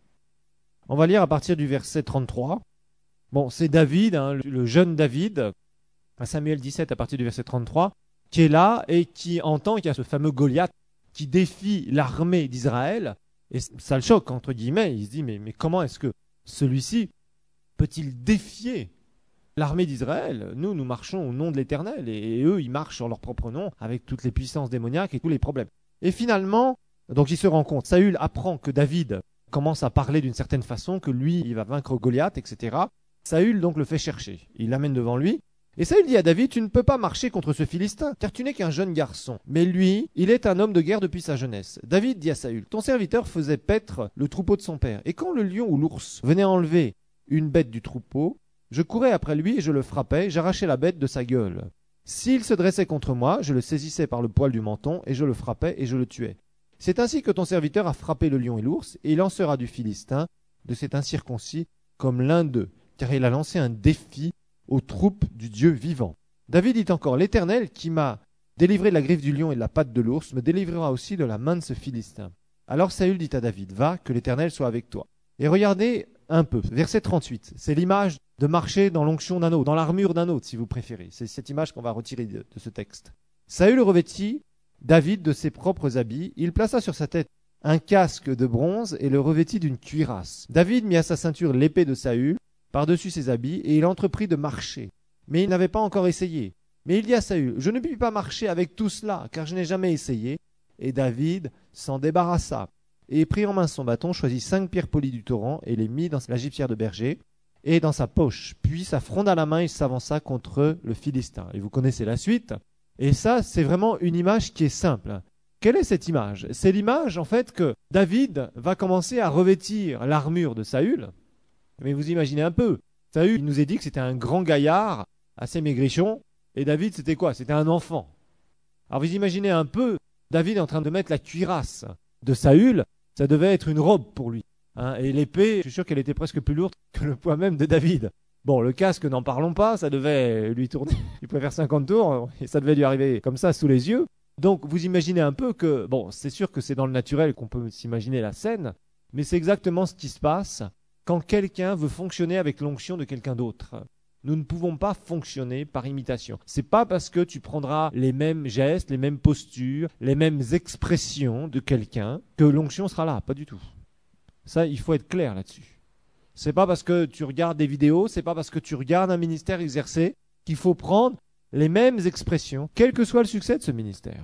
On va lire à partir du verset trente-trois. Bon, c'est David, hein, le jeune David, un Samuel dix-sept à partir du verset trente-trois, qui est là et qui entend qu'il y a ce fameux Goliath qui défie l'armée d'Israël. Et ça le choque, entre guillemets. Il se dit, mais, mais comment est-ce que celui-ci peut-il défier l'armée d'Israël? Nous, nous marchons au nom de l'Éternel. Et, et eux, ils marchent en leur propre nom, avec toutes les puissances démoniaques et tous les problèmes. Et finalement, donc il se rend compte, Saül apprend que David commence à parler d'une certaine façon, que lui, il va vaincre Goliath, et cetera. Saül donc le fait chercher. Il l'amène devant lui. Et Saül dit à David, tu ne peux pas marcher contre ce Philistin, car tu n'es qu'un jeune garçon. Mais lui, il est un homme de guerre depuis sa jeunesse. David dit à Saül, ton serviteur faisait paître le troupeau de son père. Et quand le lion ou l'ours venait enlever une bête du troupeau, je courais après lui et je le frappais, j'arrachais la bête de sa gueule. S'il se dressait contre moi, je le saisissais par le poil du menton, et je le frappais et je le tuais. C'est ainsi que ton serviteur a frappé le lion et l'ours, et il en sera du Philistin, de cet incirconcis, comme l'un d'eux, car il a lancé un défi aux troupes du Dieu vivant. David dit encore, l'Éternel qui m'a délivré de la griffe du lion et de la patte de l'ours, me délivrera aussi de la main de ce Philistin. Alors Saül dit à David, va, que l'Éternel soit avec toi. Et regardez un peu, verset trente-huit, c'est l'image de marcher dans l'onction d'un autre, dans l'armure d'un autre, si vous préférez. C'est cette image qu'on va retirer de, de ce texte. Saül revêtit David de ses propres habits, il plaça sur sa tête un casque de bronze et le revêtit d'une cuirasse. David mit à sa ceinture l'épée de Saül, par-dessus ses habits, et il entreprit de marcher. Mais il n'avait pas encore essayé. Mais il dit à Saül, je ne puis pas marcher avec tout cela, car je n'ai jamais essayé. Et David s'en débarrassa, et prit en main son bâton, choisit cinq pierres polies du torrent, et les mit dans la gibecière de berger, et dans sa poche. Puis sa fronde à la main, il s'avança contre le Philistin. Et vous connaissez la suite. Et ça, c'est vraiment une image qui est simple. Quelle est cette image? C'est l'image, en fait, que David va commencer à revêtir l'armure de Saül. Mais vous imaginez un peu, Saül, il nous est dit que c'était un grand gaillard, assez maigrichon, et David, c'était quoi? C'était un enfant. Alors vous imaginez un peu, David est en train de mettre la cuirasse de Saül, ça devait être une robe pour lui. Hein, et l'épée, je suis sûr qu'elle était presque plus lourde que le poids même de David. Bon, le casque, n'en parlons pas, ça devait lui tourner, il pouvait faire cinquante tours, et ça devait lui arriver comme ça sous les yeux. Donc vous imaginez un peu que, bon, c'est sûr que c'est dans le naturel qu'on peut s'imaginer la scène, mais c'est exactement ce qui se passe quand quelqu'un veut fonctionner avec l'onction de quelqu'un d'autre. Nous ne pouvons pas fonctionner par imitation. C'est pas parce que tu prendras les mêmes gestes, les mêmes postures, les mêmes expressions de quelqu'un que l'onction sera là, pas du tout. Ça, il faut être clair là-dessus. C'est pas parce que tu regardes des vidéos, c'est pas parce que tu regardes un ministère exercé qu'il faut prendre les mêmes expressions, quel que soit le succès de ce ministère.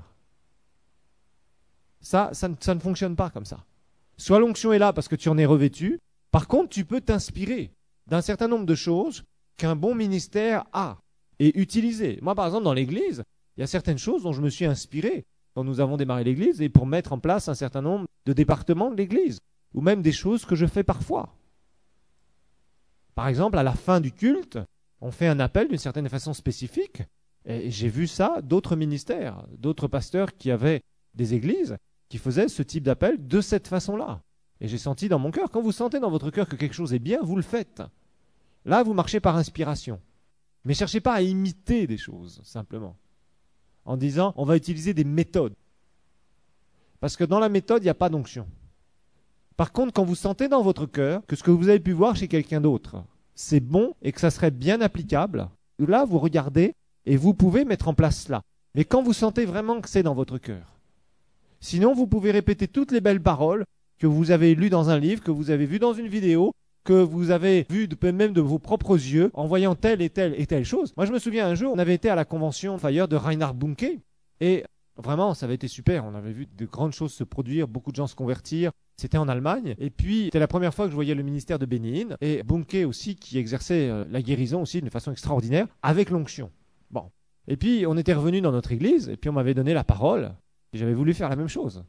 Ça, ça ne, ça ne fonctionne pas comme ça. Soit l'onction est là parce que tu en es revêtu. Par contre, tu peux t'inspirer d'un certain nombre de choses qu'un bon ministère a et utiliser. Moi, par exemple, dans l'Église, il y a certaines choses dont je me suis inspiré quand nous avons démarré l'Église et pour mettre en place un certain nombre de départements de l'Église, ou même des choses que je fais parfois. Par exemple, à la fin du culte, on fait un appel d'une certaine façon spécifique, et j'ai vu ça d'autres ministères, d'autres pasteurs qui avaient des églises, qui faisaient ce type d'appel de cette façon-là. Et j'ai senti dans mon cœur, quand vous sentez dans votre cœur que quelque chose est bien, vous le faites. Là, vous marchez par inspiration. Mais cherchez pas à imiter des choses, simplement. En disant, on va utiliser des méthodes. Parce que dans la méthode, il n'y a pas d'onction. Par contre, quand vous sentez dans votre cœur que ce que vous avez pu voir chez quelqu'un d'autre, c'est bon et que ça serait bien applicable, là, vous regardez et vous pouvez mettre en place cela. Mais quand vous sentez vraiment que c'est dans votre cœur. Sinon, vous pouvez répéter toutes les belles paroles que vous avez lues dans un livre, que vous avez vues dans une vidéo, que vous avez vues de, même de vos propres yeux, en voyant telle et telle et telle chose. Moi, je me souviens un jour, on avait été à la convention Fire de Reinhard Bunke, et vraiment, ça avait été super. On avait vu de grandes choses se produire, beaucoup de gens se convertir. C'était en Allemagne. Et puis, c'était la première fois que je voyais le ministère de Bénin, et Bunke aussi, qui exerçait euh, la guérison aussi d'une façon extraordinaire, avec l'onction. Bon. Et puis, on était revenu dans notre église, et puis on m'avait donné la parole, et j'avais voulu faire la même chose.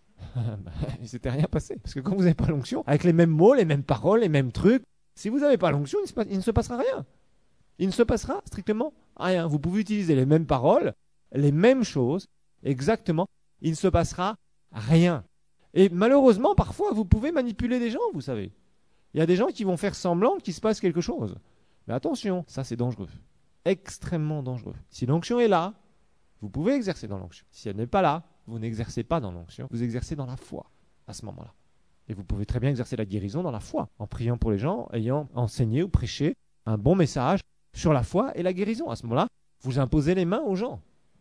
Il ne s'était rien passé. Parce que quand vous n'avez pas l'onction, avec les mêmes mots, les mêmes paroles, les mêmes trucs, si vous n'avez pas l'onction, il, il ne se passera rien. Il ne se passera strictement rien. Vous pouvez utiliser les mêmes paroles, les mêmes choses, exactement. Il ne se passera rien. Et malheureusement, parfois, vous pouvez manipuler des gens, vous savez. Il y a des gens qui vont faire semblant qu'il se passe quelque chose. Mais attention, ça c'est dangereux. Extrêmement dangereux. Si l'onction est là, vous pouvez exercer dans l'onction. Si elle n'est pas là, vous n'exercez pas dans l'onction, vous exercez dans la foi à ce moment-là. Et vous pouvez très bien exercer la guérison dans la foi, en priant pour les gens, ayant enseigné ou prêché un bon message sur la foi et la guérison. À ce moment-là, vous imposez les mains aux gens.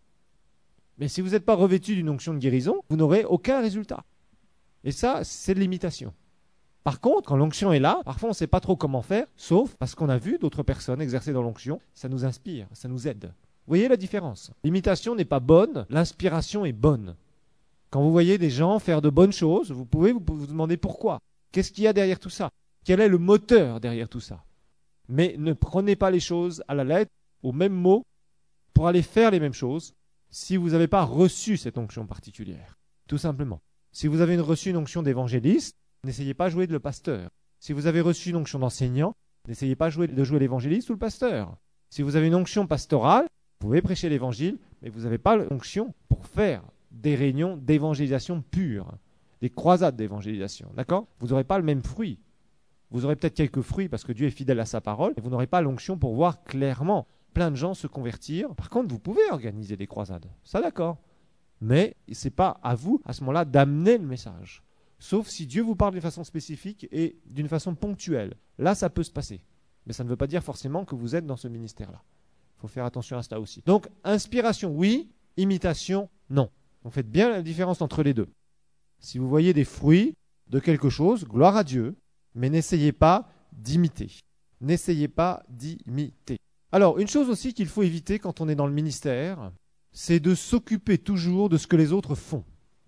Mais si vous n'êtes pas revêtu d'une onction de guérison, vous n'aurez aucun résultat. Et ça, c'est de l'imitation. Par contre, quand l'onction est là, parfois on ne sait pas trop comment faire, sauf parce qu'on a vu d'autres personnes exercer dans l'onction, ça nous inspire, ça nous aide. Vous voyez la différence? L'imitation n'est pas bonne, l'inspiration est bonne. Quand vous voyez des gens faire de bonnes choses, vous pouvez vous, pouvez vous demander pourquoi. Qu'est-ce qu'il y a derrière tout ça? Quel est le moteur derrière tout ça? Mais ne prenez pas les choses à la lettre, au même mot, pour aller faire les mêmes choses, si vous n'avez pas reçu cette onction particulière. Tout simplement. Si vous avez reçu une onction d'évangéliste, n'essayez pas de jouer de le pasteur. Si vous avez reçu une onction d'enseignant, n'essayez pas de jouer, de jouer l'évangéliste ou le pasteur. Si vous avez une onction pastorale, vous pouvez prêcher l'évangile, mais vous n'avez pas l'onction pour faire des réunions d'évangélisation pure, des croisades d'évangélisation. D'accord? Vous n'aurez pas le même fruit. Vous aurez peut-être quelques fruits parce que Dieu est fidèle à sa parole, mais vous n'aurez pas l'onction pour voir clairement plein de gens se convertir. Par contre, vous pouvez organiser des croisades. Ça, d'accord. Mais ce n'est pas à vous, à ce moment-là, d'amener le message. Sauf si Dieu vous parle de façon spécifique et d'une façon ponctuelle. Là, ça peut se passer. Mais ça ne veut pas dire forcément que vous êtes dans ce ministère-là. Il faut faire attention à cela aussi. Donc, inspiration, oui. Imitation, non. Donc, faites bien la différence entre les deux. Si vous voyez des fruits de quelque chose, gloire à Dieu, mais n'essayez pas d'imiter. N'essayez pas d'imiter. Alors, une chose aussi qu'il faut éviter quand on est dans le ministère, c'est de s'occuper toujours de ce que les autres font.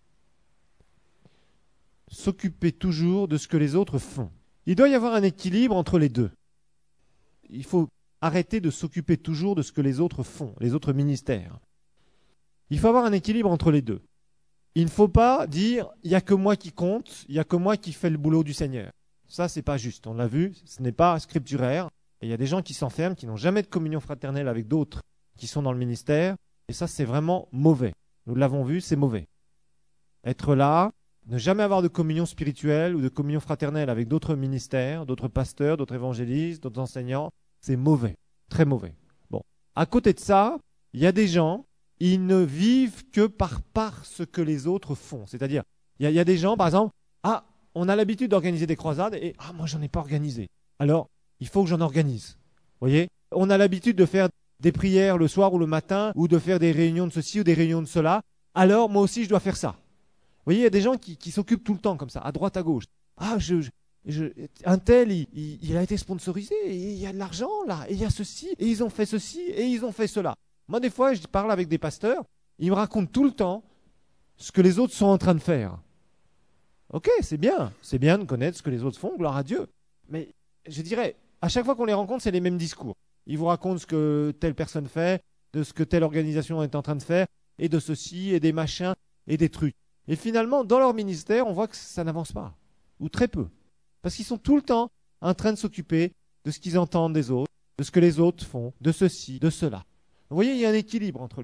S'occuper toujours de ce que les autres font. Il doit y avoir un équilibre entre les deux. Il faut arrêter de s'occuper toujours de ce que les autres font, les autres ministères. Il faut avoir un équilibre entre les deux. Il ne faut pas dire « il n'y a que moi qui compte, il n'y a que moi qui fais le boulot du Seigneur ». Ça, c'est pas juste. On l'a vu, ce n'est pas scripturaire. Et il y a des gens qui s'enferment, qui n'ont jamais de communion fraternelle avec d'autres qui sont dans le ministère. Et ça, c'est vraiment mauvais. Nous l'avons vu, c'est mauvais. Être là, ne jamais avoir de communion spirituelle ou de communion fraternelle avec d'autres ministères, d'autres pasteurs, d'autres évangélistes, d'autres enseignants, c'est mauvais. Très mauvais. Bon. À côté de ça, il y a des gens, ils ne vivent que par, par ce que les autres font. C'est-à-dire, il y, a, il y a des gens, par exemple, ah, on a l'habitude d'organiser des croisades et ah, moi, j'en ai pas organisé. Alors, il faut que j'en organise. Vous voyez? On a l'habitude de faire des prières le soir ou le matin, ou de faire des réunions de ceci ou des réunions de cela. Alors, moi aussi, je dois faire ça. Vous voyez, il y a des gens qui, qui s'occupent tout le temps comme ça, à droite, à gauche. Ah, je, je, je, un tel, il, il, il a été sponsorisé, et il y a de l'argent là, et il y a ceci, et ils ont fait ceci, et ils ont fait cela. Moi, des fois, je parle avec des pasteurs, ils me racontent tout le temps ce que les autres sont en train de faire. Ok, c'est bien, c'est bien de connaître ce que les autres font, gloire à Dieu. Mais je dirais, à chaque fois qu'on les rencontre, c'est les mêmes discours. Ils vous racontent ce que telle personne fait, de ce que telle organisation est en train de faire, et de ceci, et des machins, et des trucs. Et finalement, dans leur ministère, on voit que ça n'avance pas, ou très peu. Parce qu'ils sont tout le temps en train de s'occuper de ce qu'ils entendent des autres, de ce que les autres font, de ceci, de cela. Vous voyez, il y a un équilibre entre les deux.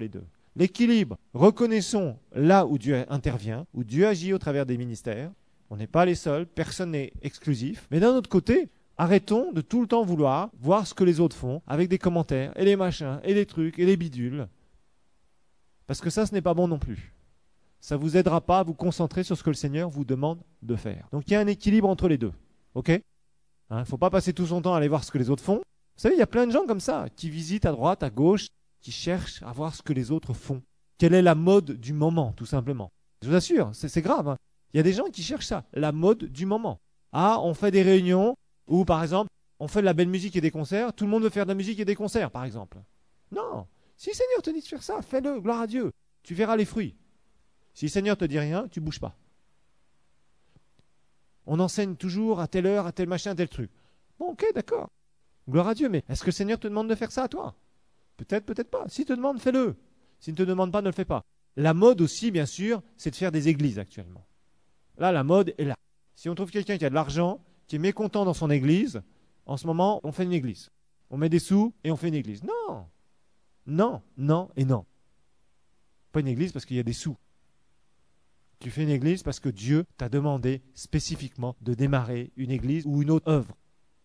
L'équilibre, reconnaissons là où Dieu intervient, où Dieu agit au travers des ministères. On n'est pas les seuls, personne n'est exclusif. Mais d'un autre côté, arrêtons de tout le temps vouloir voir ce que les autres font avec des commentaires et les machins et les trucs et les bidules. Parce que ça, ce n'est pas bon non plus. Ça ne vous aidera pas à vous concentrer sur ce que le Seigneur vous demande de faire. Donc il y a un équilibre entre les deux. Ok ? Il hein, ne faut pas passer tout son temps à aller voir ce que les autres font. Vous savez, il y a plein de gens comme ça, qui visitent à droite, à gauche, qui cherchent à voir ce que les autres font. Quelle est la mode du moment, tout simplement. Je vous assure, c'est, c'est grave. Hein. Il y a des gens qui cherchent ça, la mode du moment. Ah, on fait des réunions où, par exemple, on fait de la belle musique et des concerts, tout le monde veut faire de la musique et des concerts, par exemple. Non. Si le Seigneur te dit de faire ça, fais-le, gloire à Dieu. Tu verras les fruits. Si le Seigneur te dit rien, tu ne bouges pas. On enseigne toujours à telle heure, à tel machin, à tel truc. Bon, ok, d'accord. Gloire à Dieu, mais est-ce que le Seigneur te demande de faire ça à toi ? Peut-être, peut-être pas. S'il te demande, fais-le. S'il ne te demande pas, ne le fais pas. La mode aussi, bien sûr, c'est de faire des églises actuellement. Là, la mode est là. Si on trouve quelqu'un qui a de l'argent, qui est mécontent dans son église, en ce moment, on fait une église. On met des sous et on fait une église. Non. Non, non et non. Pas une église parce qu'il y a des sous. Tu fais une église parce que Dieu t'a demandé spécifiquement de démarrer une église ou une autre œuvre.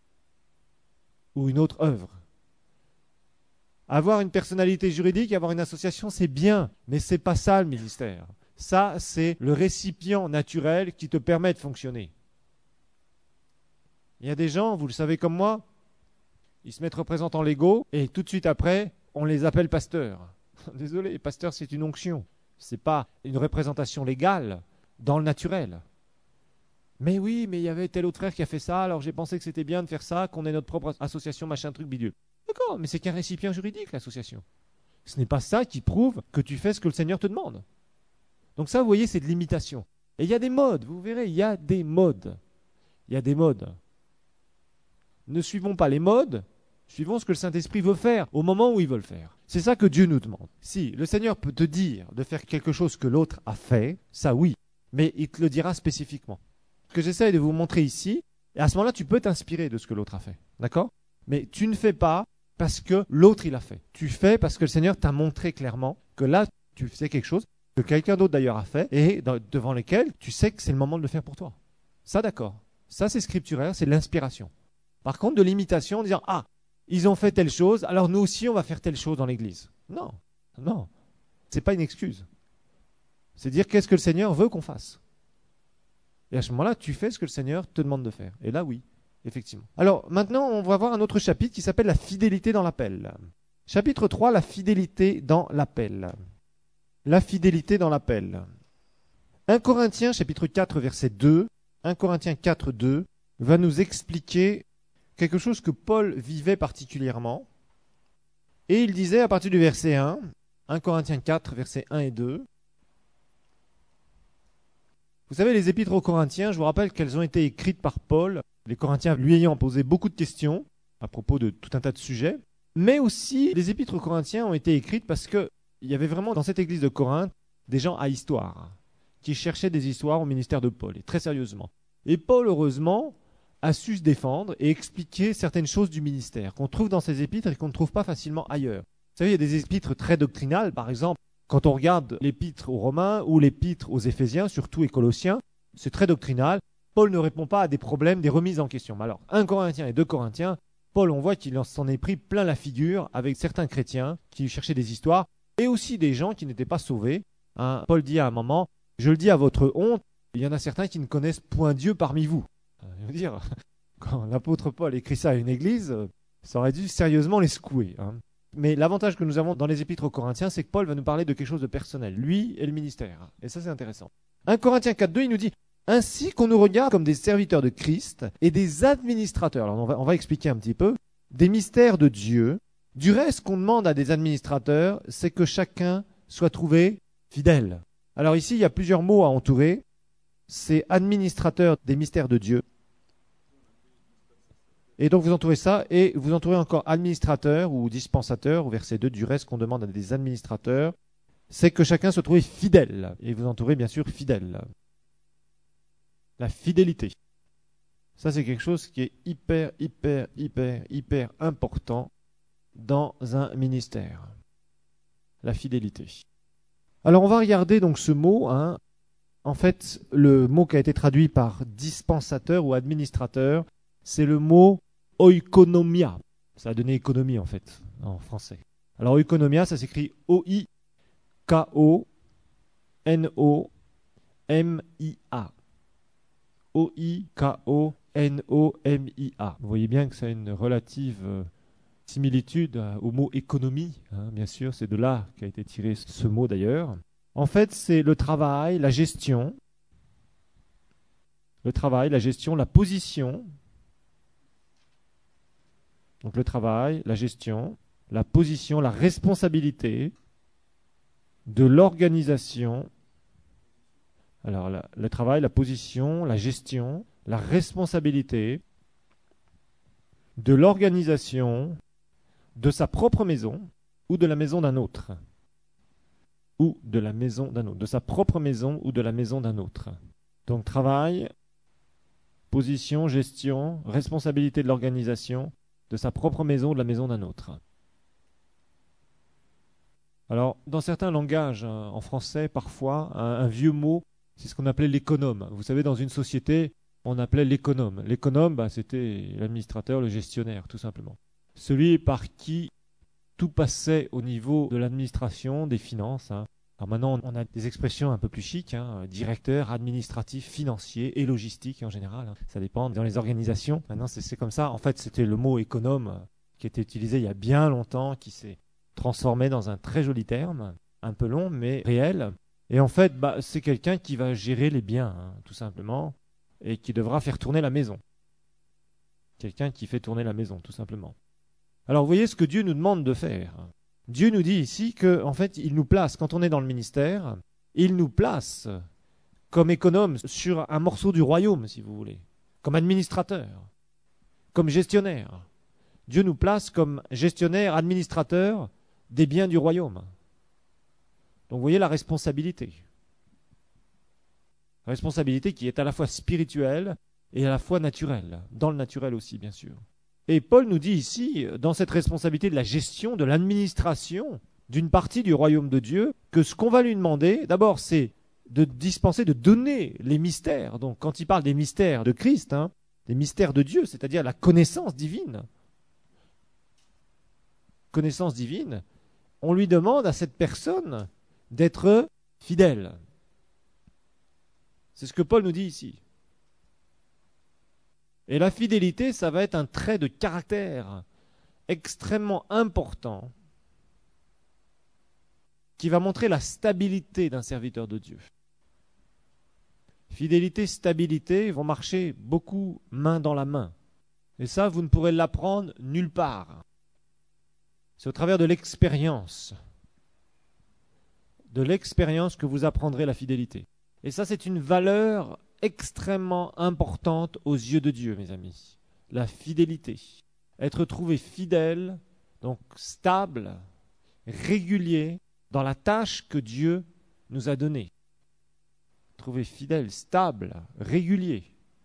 Ou une autre œuvre. Avoir une personnalité juridique et avoir une association, c'est bien, mais ce n'est pas ça le ministère. Ça, c'est le récipient naturel qui te permet de fonctionner. Il y a des gens, vous le savez comme moi, ils se mettent représentants légaux et tout de suite après, on les appelle pasteurs. Désolé, pasteur, c'est une onction. Ce n'est pas une représentation légale dans le naturel. Mais oui, mais il y avait tel autre frère qui a fait ça, alors j'ai pensé que c'était bien de faire ça, qu'on ait notre propre association, machin, truc, bidule. D'accord, mais c'est qu'un récipient juridique, l'association. Ce n'est pas ça qui prouve que tu fais ce que le Seigneur te demande. Donc ça, vous voyez, c'est de l'imitation. Et il y a des modes, vous verrez, il y a des modes. Il y a des modes. Ne suivons pas les modes, suivons ce que le Saint-Esprit veut faire au moment où il veut le faire. C'est ça que Dieu nous demande. Si le Seigneur peut te dire de faire quelque chose que l'autre a fait, ça oui, mais il te le dira spécifiquement. Ce que j'essaie de vous montrer ici, et à ce moment-là, tu peux t'inspirer de ce que l'autre a fait. D'accord ? Mais tu ne fais pas parce que l'autre il a fait. Tu fais parce que le Seigneur t'a montré clairement que là, tu faisais quelque chose que quelqu'un d'autre d'ailleurs a fait et dans, devant lequel tu sais que c'est le moment de le faire pour toi. Ça, d'accord. Ça, c'est scripturaire, c'est de l'inspiration. Par contre, de l'imitation, en disant « Ah, ils ont fait telle chose, alors nous aussi, on va faire telle chose dans l'Église. » Non, non. Ce n'est pas une excuse. C'est dire qu'est-ce que le Seigneur veut qu'on fasse. Et à ce moment-là, tu fais ce que le Seigneur te demande de faire. Et là, oui, effectivement. Alors, maintenant, on va voir un autre chapitre qui s'appelle « La fidélité dans l'appel ». Chapitre trois, la fidélité dans l'appel. La fidélité dans l'appel. un Corinthiens, chapitre quatre, verset deux, un Corinthiens quatre, deux, va nous expliquer quelque chose que Paul vivait particulièrement. Et il disait à partir du verset un, un Corinthiens quatre, versets un et deux, vous savez, les épîtres aux Corinthiens, je vous rappelle qu'elles ont été écrites par Paul, les Corinthiens lui ayant posé beaucoup de questions à propos de tout un tas de sujets, mais aussi les épîtres aux Corinthiens ont été écrites parce qu'il y avait vraiment dans cette église de Corinthe des gens à histoire, qui cherchaient des histoires au ministère de Paul, et très sérieusement. Et Paul, heureusement, a su se défendre et expliquer certaines choses du ministère qu'on trouve dans ces épîtres et qu'on ne trouve pas facilement ailleurs. Vous savez, il y a des épîtres très doctrinales, par exemple, quand on regarde l'épître aux Romains ou l'épître aux Éphésiens, surtout et Colossiens, c'est très doctrinal. Paul ne répond pas à des problèmes, des remises en question. Mais alors, un Corinthiens et deux Corinthiens, Paul, on voit qu'il s'en est pris plein la figure avec certains chrétiens qui cherchaient des histoires et aussi des gens qui n'étaient pas sauvés. Hein, Paul dit à un moment, je le dis à votre honte, il y en a certains qui ne connaissent point Dieu parmi vous. Je veux dire, quand l'apôtre Paul écrit ça à une église, ça aurait dû sérieusement les secouer. Hein. Mais l'avantage que nous avons dans les épîtres aux Corinthiens, c'est que Paul va nous parler de quelque chose de personnel, lui et le ministère. Et ça, c'est intéressant. un Corinthiens quatre, deux, il nous dit « Ainsi qu'on nous regarde comme des serviteurs de Christ et des administrateurs. » Alors, on va, on va expliquer un petit peu. Des mystères de Dieu. Du reste, qu'on demande à des administrateurs, c'est que chacun soit trouvé fidèle. Alors ici, il y a plusieurs mots à entourer. C'est administrateur des mystères de Dieu. Et donc vous entourez ça, et vous entourez encore administrateur ou dispensateur, au verset deux, du reste qu'on demande à des administrateurs, c'est que chacun se trouve fidèle. Et vous entourez bien sûr fidèle. La fidélité. Ça c'est quelque chose qui est hyper, hyper, hyper, hyper important dans un ministère. La fidélité. Alors on va regarder donc ce mot. Hein. En fait, le mot qui a été traduit par dispensateur ou administrateur, c'est le mot oikonomia. Ça a donné économie en fait, en français. Alors oikonomia, ça s'écrit O I K O N O M I A. O I K O N O M I A. Vous voyez bien que ça a une relative euh, similitude au mot économie. Hein, bien sûr, c'est de là qu'a été tiré ce mot d'ailleurs. En fait, c'est le travail, la gestion. Le travail, la gestion, la position. Donc le travail, la gestion, la position, la responsabilité de l'organisation. Alors la, le travail, la position, la gestion, la responsabilité de l'organisation de sa propre maison ou de la maison d'un autre. Ou de la maison d'un autre. De sa propre maison ou de la maison d'un autre. Donc travail, position, gestion, responsabilité de l'organisation de sa propre maison ou de la maison d'un autre. Alors, dans certains langages, hein, en français, parfois, un, un vieux mot, c'est ce qu'on appelait l'économe. Vous savez, dans une société, on appelait l'économe. L'économe, bah, c'était l'administrateur, le gestionnaire, tout simplement. Celui par qui tout passait au niveau de l'administration, des finances. Hein. Alors maintenant, on a des expressions un peu plus chics, hein, directeur, administratif, financier et logistique en général. Hein. Ça dépend dans les organisations. Maintenant, c'est, c'est comme ça. En fait, c'était le mot économe euh, qui était utilisé il y a bien longtemps, qui s'est transformé dans un très joli terme, un peu long, mais réel. Et en fait, bah, c'est quelqu'un qui va gérer les biens, hein, tout simplement, et qui devra faire tourner la maison. Quelqu'un qui fait tourner la maison, tout simplement. Alors, vous voyez ce que Dieu nous demande de faire. Dieu nous dit ici que, en fait, il nous place, quand on est dans le ministère, il nous place comme économe sur un morceau du royaume, si vous voulez, comme administrateur, comme gestionnaire. Dieu nous place comme gestionnaire, administrateur des biens du royaume. Donc, vous voyez la responsabilité. La responsabilité qui est à la fois spirituelle et à la fois naturelle, dans le naturel aussi, bien sûr. Et Paul nous dit ici, dans cette responsabilité de la gestion, de l'administration d'une partie du royaume de Dieu, que ce qu'on va lui demander, d'abord, c'est de dispenser, de donner les mystères. Donc, quand il parle des mystères de Christ, hein, des mystères de Dieu, c'est-à-dire la connaissance divine, connaissance divine, on lui demande à cette personne d'être fidèle. C'est ce que Paul nous dit ici. Et la fidélité, ça va être un trait de caractère extrêmement important qui va montrer la stabilité d'un serviteur de Dieu. Fidélité, stabilité vont marcher beaucoup main dans la main. Et ça, vous ne pourrez l'apprendre nulle part. C'est au travers de l'expérience. De l'expérience que vous apprendrez la fidélité. Et ça, c'est une valeur extrêmement importante aux yeux de Dieu, mes amis. La fidélité. Être trouvé fidèle, donc stable, régulier, dans la tâche que Dieu nous a donnée. Trouvé fidèle, stable, régulier.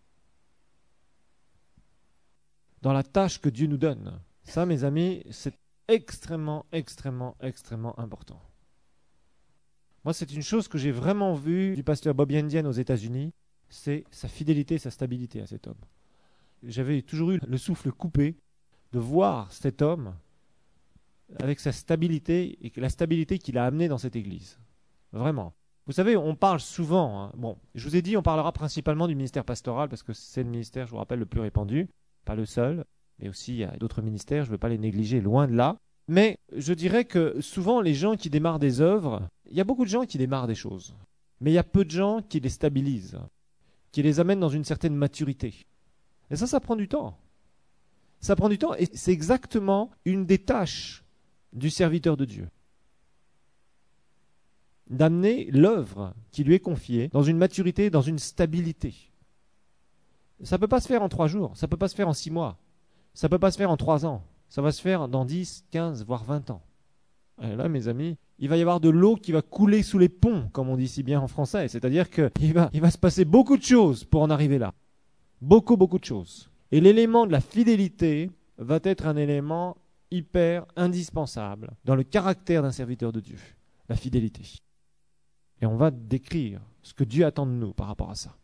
Dans la tâche que Dieu nous donne. Ça, mes amis, c'est extrêmement, extrêmement, extrêmement important. Moi, c'est une chose que j'ai vraiment vue du pasteur Bob Yandian aux États-Unis, c'est sa fidélité et sa stabilité à cet homme. J'avais toujours eu le souffle coupé de voir cet homme avec sa stabilité et la stabilité qu'il a amenée dans cette église. Vraiment. Vous savez, on parle souvent, hein, bon, je vous ai dit, on parlera principalement du ministère pastoral parce que c'est le ministère, je vous rappelle, le plus répandu, pas le seul, mais aussi il y a d'autres ministères, je ne veux pas les négliger, loin de là. Mais je dirais que souvent, les gens qui démarrent des œuvres, il y a beaucoup de gens qui démarrent des choses, mais il y a peu de gens qui les stabilisent, qui les amènent dans une certaine maturité. Et ça, ça prend du temps. Ça prend du temps et c'est exactement une des tâches du serviteur de Dieu. D'amener l'œuvre qui lui est confiée dans une maturité, dans une stabilité. Ça ne peut pas se faire en trois jours, ça ne peut pas se faire en six mois, ça ne peut pas se faire en trois ans, ça va se faire dans dix, quinze, voire vingt ans. Et là, mes amis, il va y avoir de l'eau qui va couler sous les ponts, comme on dit si bien en français. C'est-à-dire qu'il va, il va se passer beaucoup de choses pour en arriver là. Beaucoup, beaucoup de choses. Et l'élément de la fidélité va être un élément hyper indispensable dans le caractère d'un serviteur de Dieu. La fidélité. Et on va décrire ce que Dieu attend de nous par rapport à ça.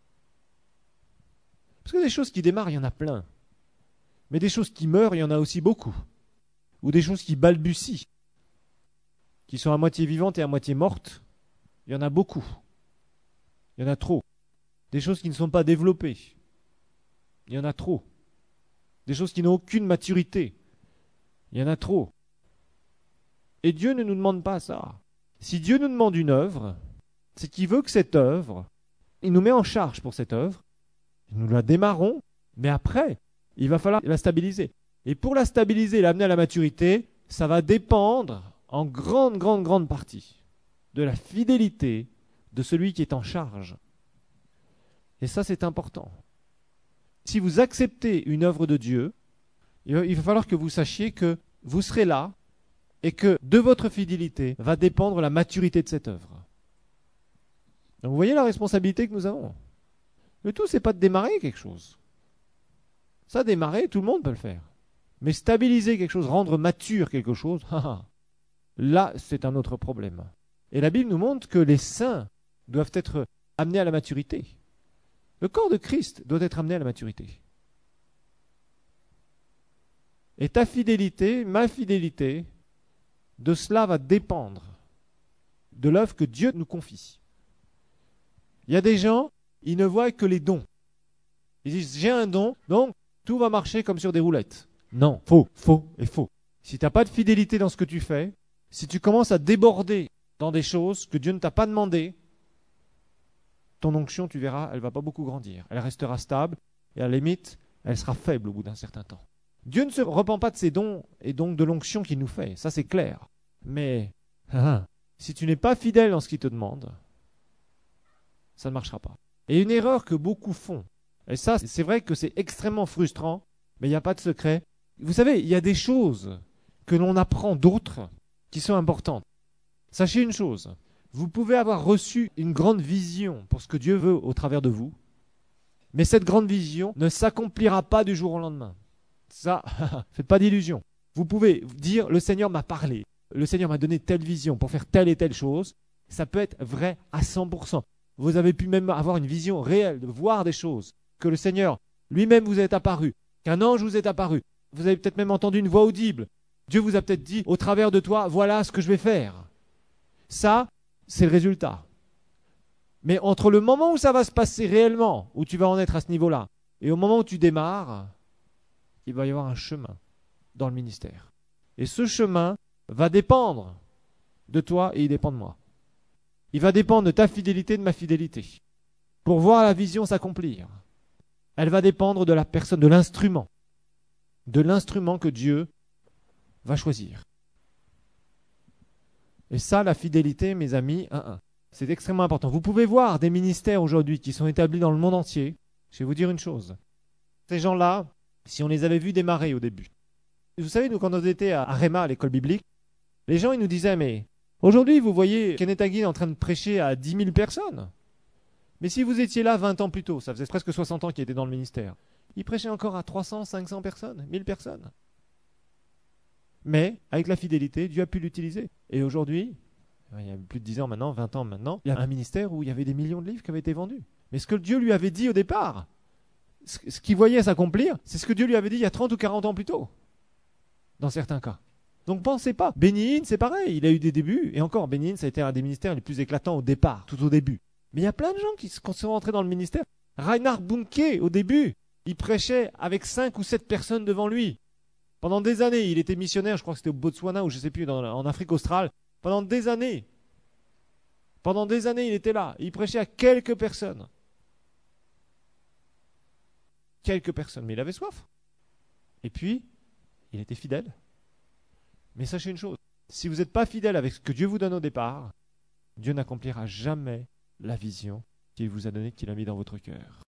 Parce que des choses qui démarrent, il y en a plein. Mais des choses qui meurent, il y en a aussi beaucoup. Ou des choses qui balbutient, qui sont à moitié vivantes et à moitié mortes, il y en a beaucoup. Il y en a trop. Des choses qui ne sont pas développées, il y en a trop. Des choses qui n'ont aucune maturité, il y en a trop. Et Dieu ne nous demande pas ça. Si Dieu nous demande une œuvre, c'est qu'il veut que cette œuvre, il nous met en charge pour cette œuvre, nous la démarrons, mais après, il va falloir la stabiliser. Et pour la stabiliser et l'amener à la maturité, ça va dépendre en grande, grande, grande partie de la fidélité de celui qui est en charge. Et ça, c'est important. Si vous acceptez une œuvre de Dieu, il va falloir que vous sachiez que vous serez là et que de votre fidélité va dépendre la maturité de cette œuvre. Donc vous voyez la responsabilité que nous avons. Le tout, c'est pas de démarrer quelque chose. Ça, démarrer, tout le monde peut le faire. Mais stabiliser quelque chose, rendre mature quelque chose, là, c'est un autre problème. Et la Bible nous montre que les saints doivent être amenés à la maturité. Le corps de Christ doit être amené à la maturité. Et ta fidélité, ma fidélité, de cela va dépendre de l'œuvre que Dieu nous confie. Il y a des gens, ils ne voient que les dons. Ils disent, j'ai un don, donc tout va marcher comme sur des roulettes. Non, faux, faux et faux. Si tu n'as pas de fidélité dans ce que tu fais, si tu commences à déborder dans des choses que Dieu ne t'a pas demandé, ton onction, tu verras, elle ne va pas beaucoup grandir. Elle restera stable et à la limite, elle sera faible au bout d'un certain temps. Dieu ne se repent pas de ses dons et donc de l'onction qu'il nous fait. Ça, c'est clair. Mais ah, si tu n'es pas fidèle dans ce qu'il te demande, ça ne marchera pas. Et une erreur que beaucoup font, et ça, c'est vrai que c'est extrêmement frustrant, mais il n'y a pas de secret. Vous savez, il y a des choses que l'on apprend d'autres qui sont importantes. Sachez une chose, vous pouvez avoir reçu une grande vision pour ce que Dieu veut au travers de vous, mais cette grande vision ne s'accomplira pas du jour au lendemain. Ça, faites pas d'illusions. Vous pouvez dire, le Seigneur m'a parlé, le Seigneur m'a donné telle vision pour faire telle et telle chose. Ça peut être vrai à cent pour cent. Vous avez pu même avoir une vision réelle, de voir des choses, que le Seigneur lui-même vous est apparu, qu'un ange vous est apparu. Vous avez peut-être même entendu une voix audible. Dieu vous a peut-être dit, au travers de toi, voilà ce que je vais faire. Ça, c'est le résultat. Mais entre le moment où ça va se passer réellement, où tu vas en être à ce niveau-là, et au moment où tu démarres, il va y avoir un chemin dans le ministère. Et ce chemin va dépendre de toi et il dépend de moi. Il va dépendre de ta fidélité, de ma fidélité. Pour voir la vision s'accomplir, elle va dépendre de la personne, de l'instrument. De l'instrument que Dieu va choisir. Et ça, la fidélité, mes amis, un, un, c'est extrêmement important. Vous pouvez voir des ministères aujourd'hui qui sont établis dans le monde entier. Je vais vous dire une chose. Ces gens-là, si on les avait vus démarrer au début. Vous savez, nous, quand on était à Réma, à l'école biblique, les gens, ils nous disaient, mais aujourd'hui, vous voyez Kenneth Hagin en train de prêcher à dix mille personnes. Mais si vous étiez là vingt ans plus tôt, ça faisait presque soixante ans qu'il était dans le ministère, il prêchait encore à trois cents, cinq cents personnes, mille personnes. Mais, avec la fidélité, Dieu a pu l'utiliser. Et aujourd'hui, il y a plus de dix ans maintenant, vingt ans maintenant, il y a un ministère où il y avait des millions de livres qui avaient été vendus. Mais ce que Dieu lui avait dit au départ, ce qu'il voyait s'accomplir, c'est ce que Dieu lui avait dit il y a trente ou quarante ans plus tôt, dans certains cas. Donc pensez pas. Benny Hinn, c'est pareil, il a eu des débuts, et encore, Benny Hinn, ça a été un des ministères les plus éclatants au départ, tout au début. Mais il y a plein de gens qui sont rentrés dans le ministère. Reinhard Bonnke, au début, il prêchait avec cinq ou sept personnes devant lui. Pendant des années, il était missionnaire, je crois que c'était au Botswana ou je ne sais plus, dans, en Afrique australe. Pendant des années. Pendant des années, il était là. Il prêchait à quelques personnes. Quelques personnes, mais il avait soif. Et puis, il était fidèle. Mais sachez une chose, si vous n'êtes pas fidèle avec ce que Dieu vous donne au départ, Dieu n'accomplira jamais la vision qu'il vous a donnée, qu'il a mis dans votre cœur.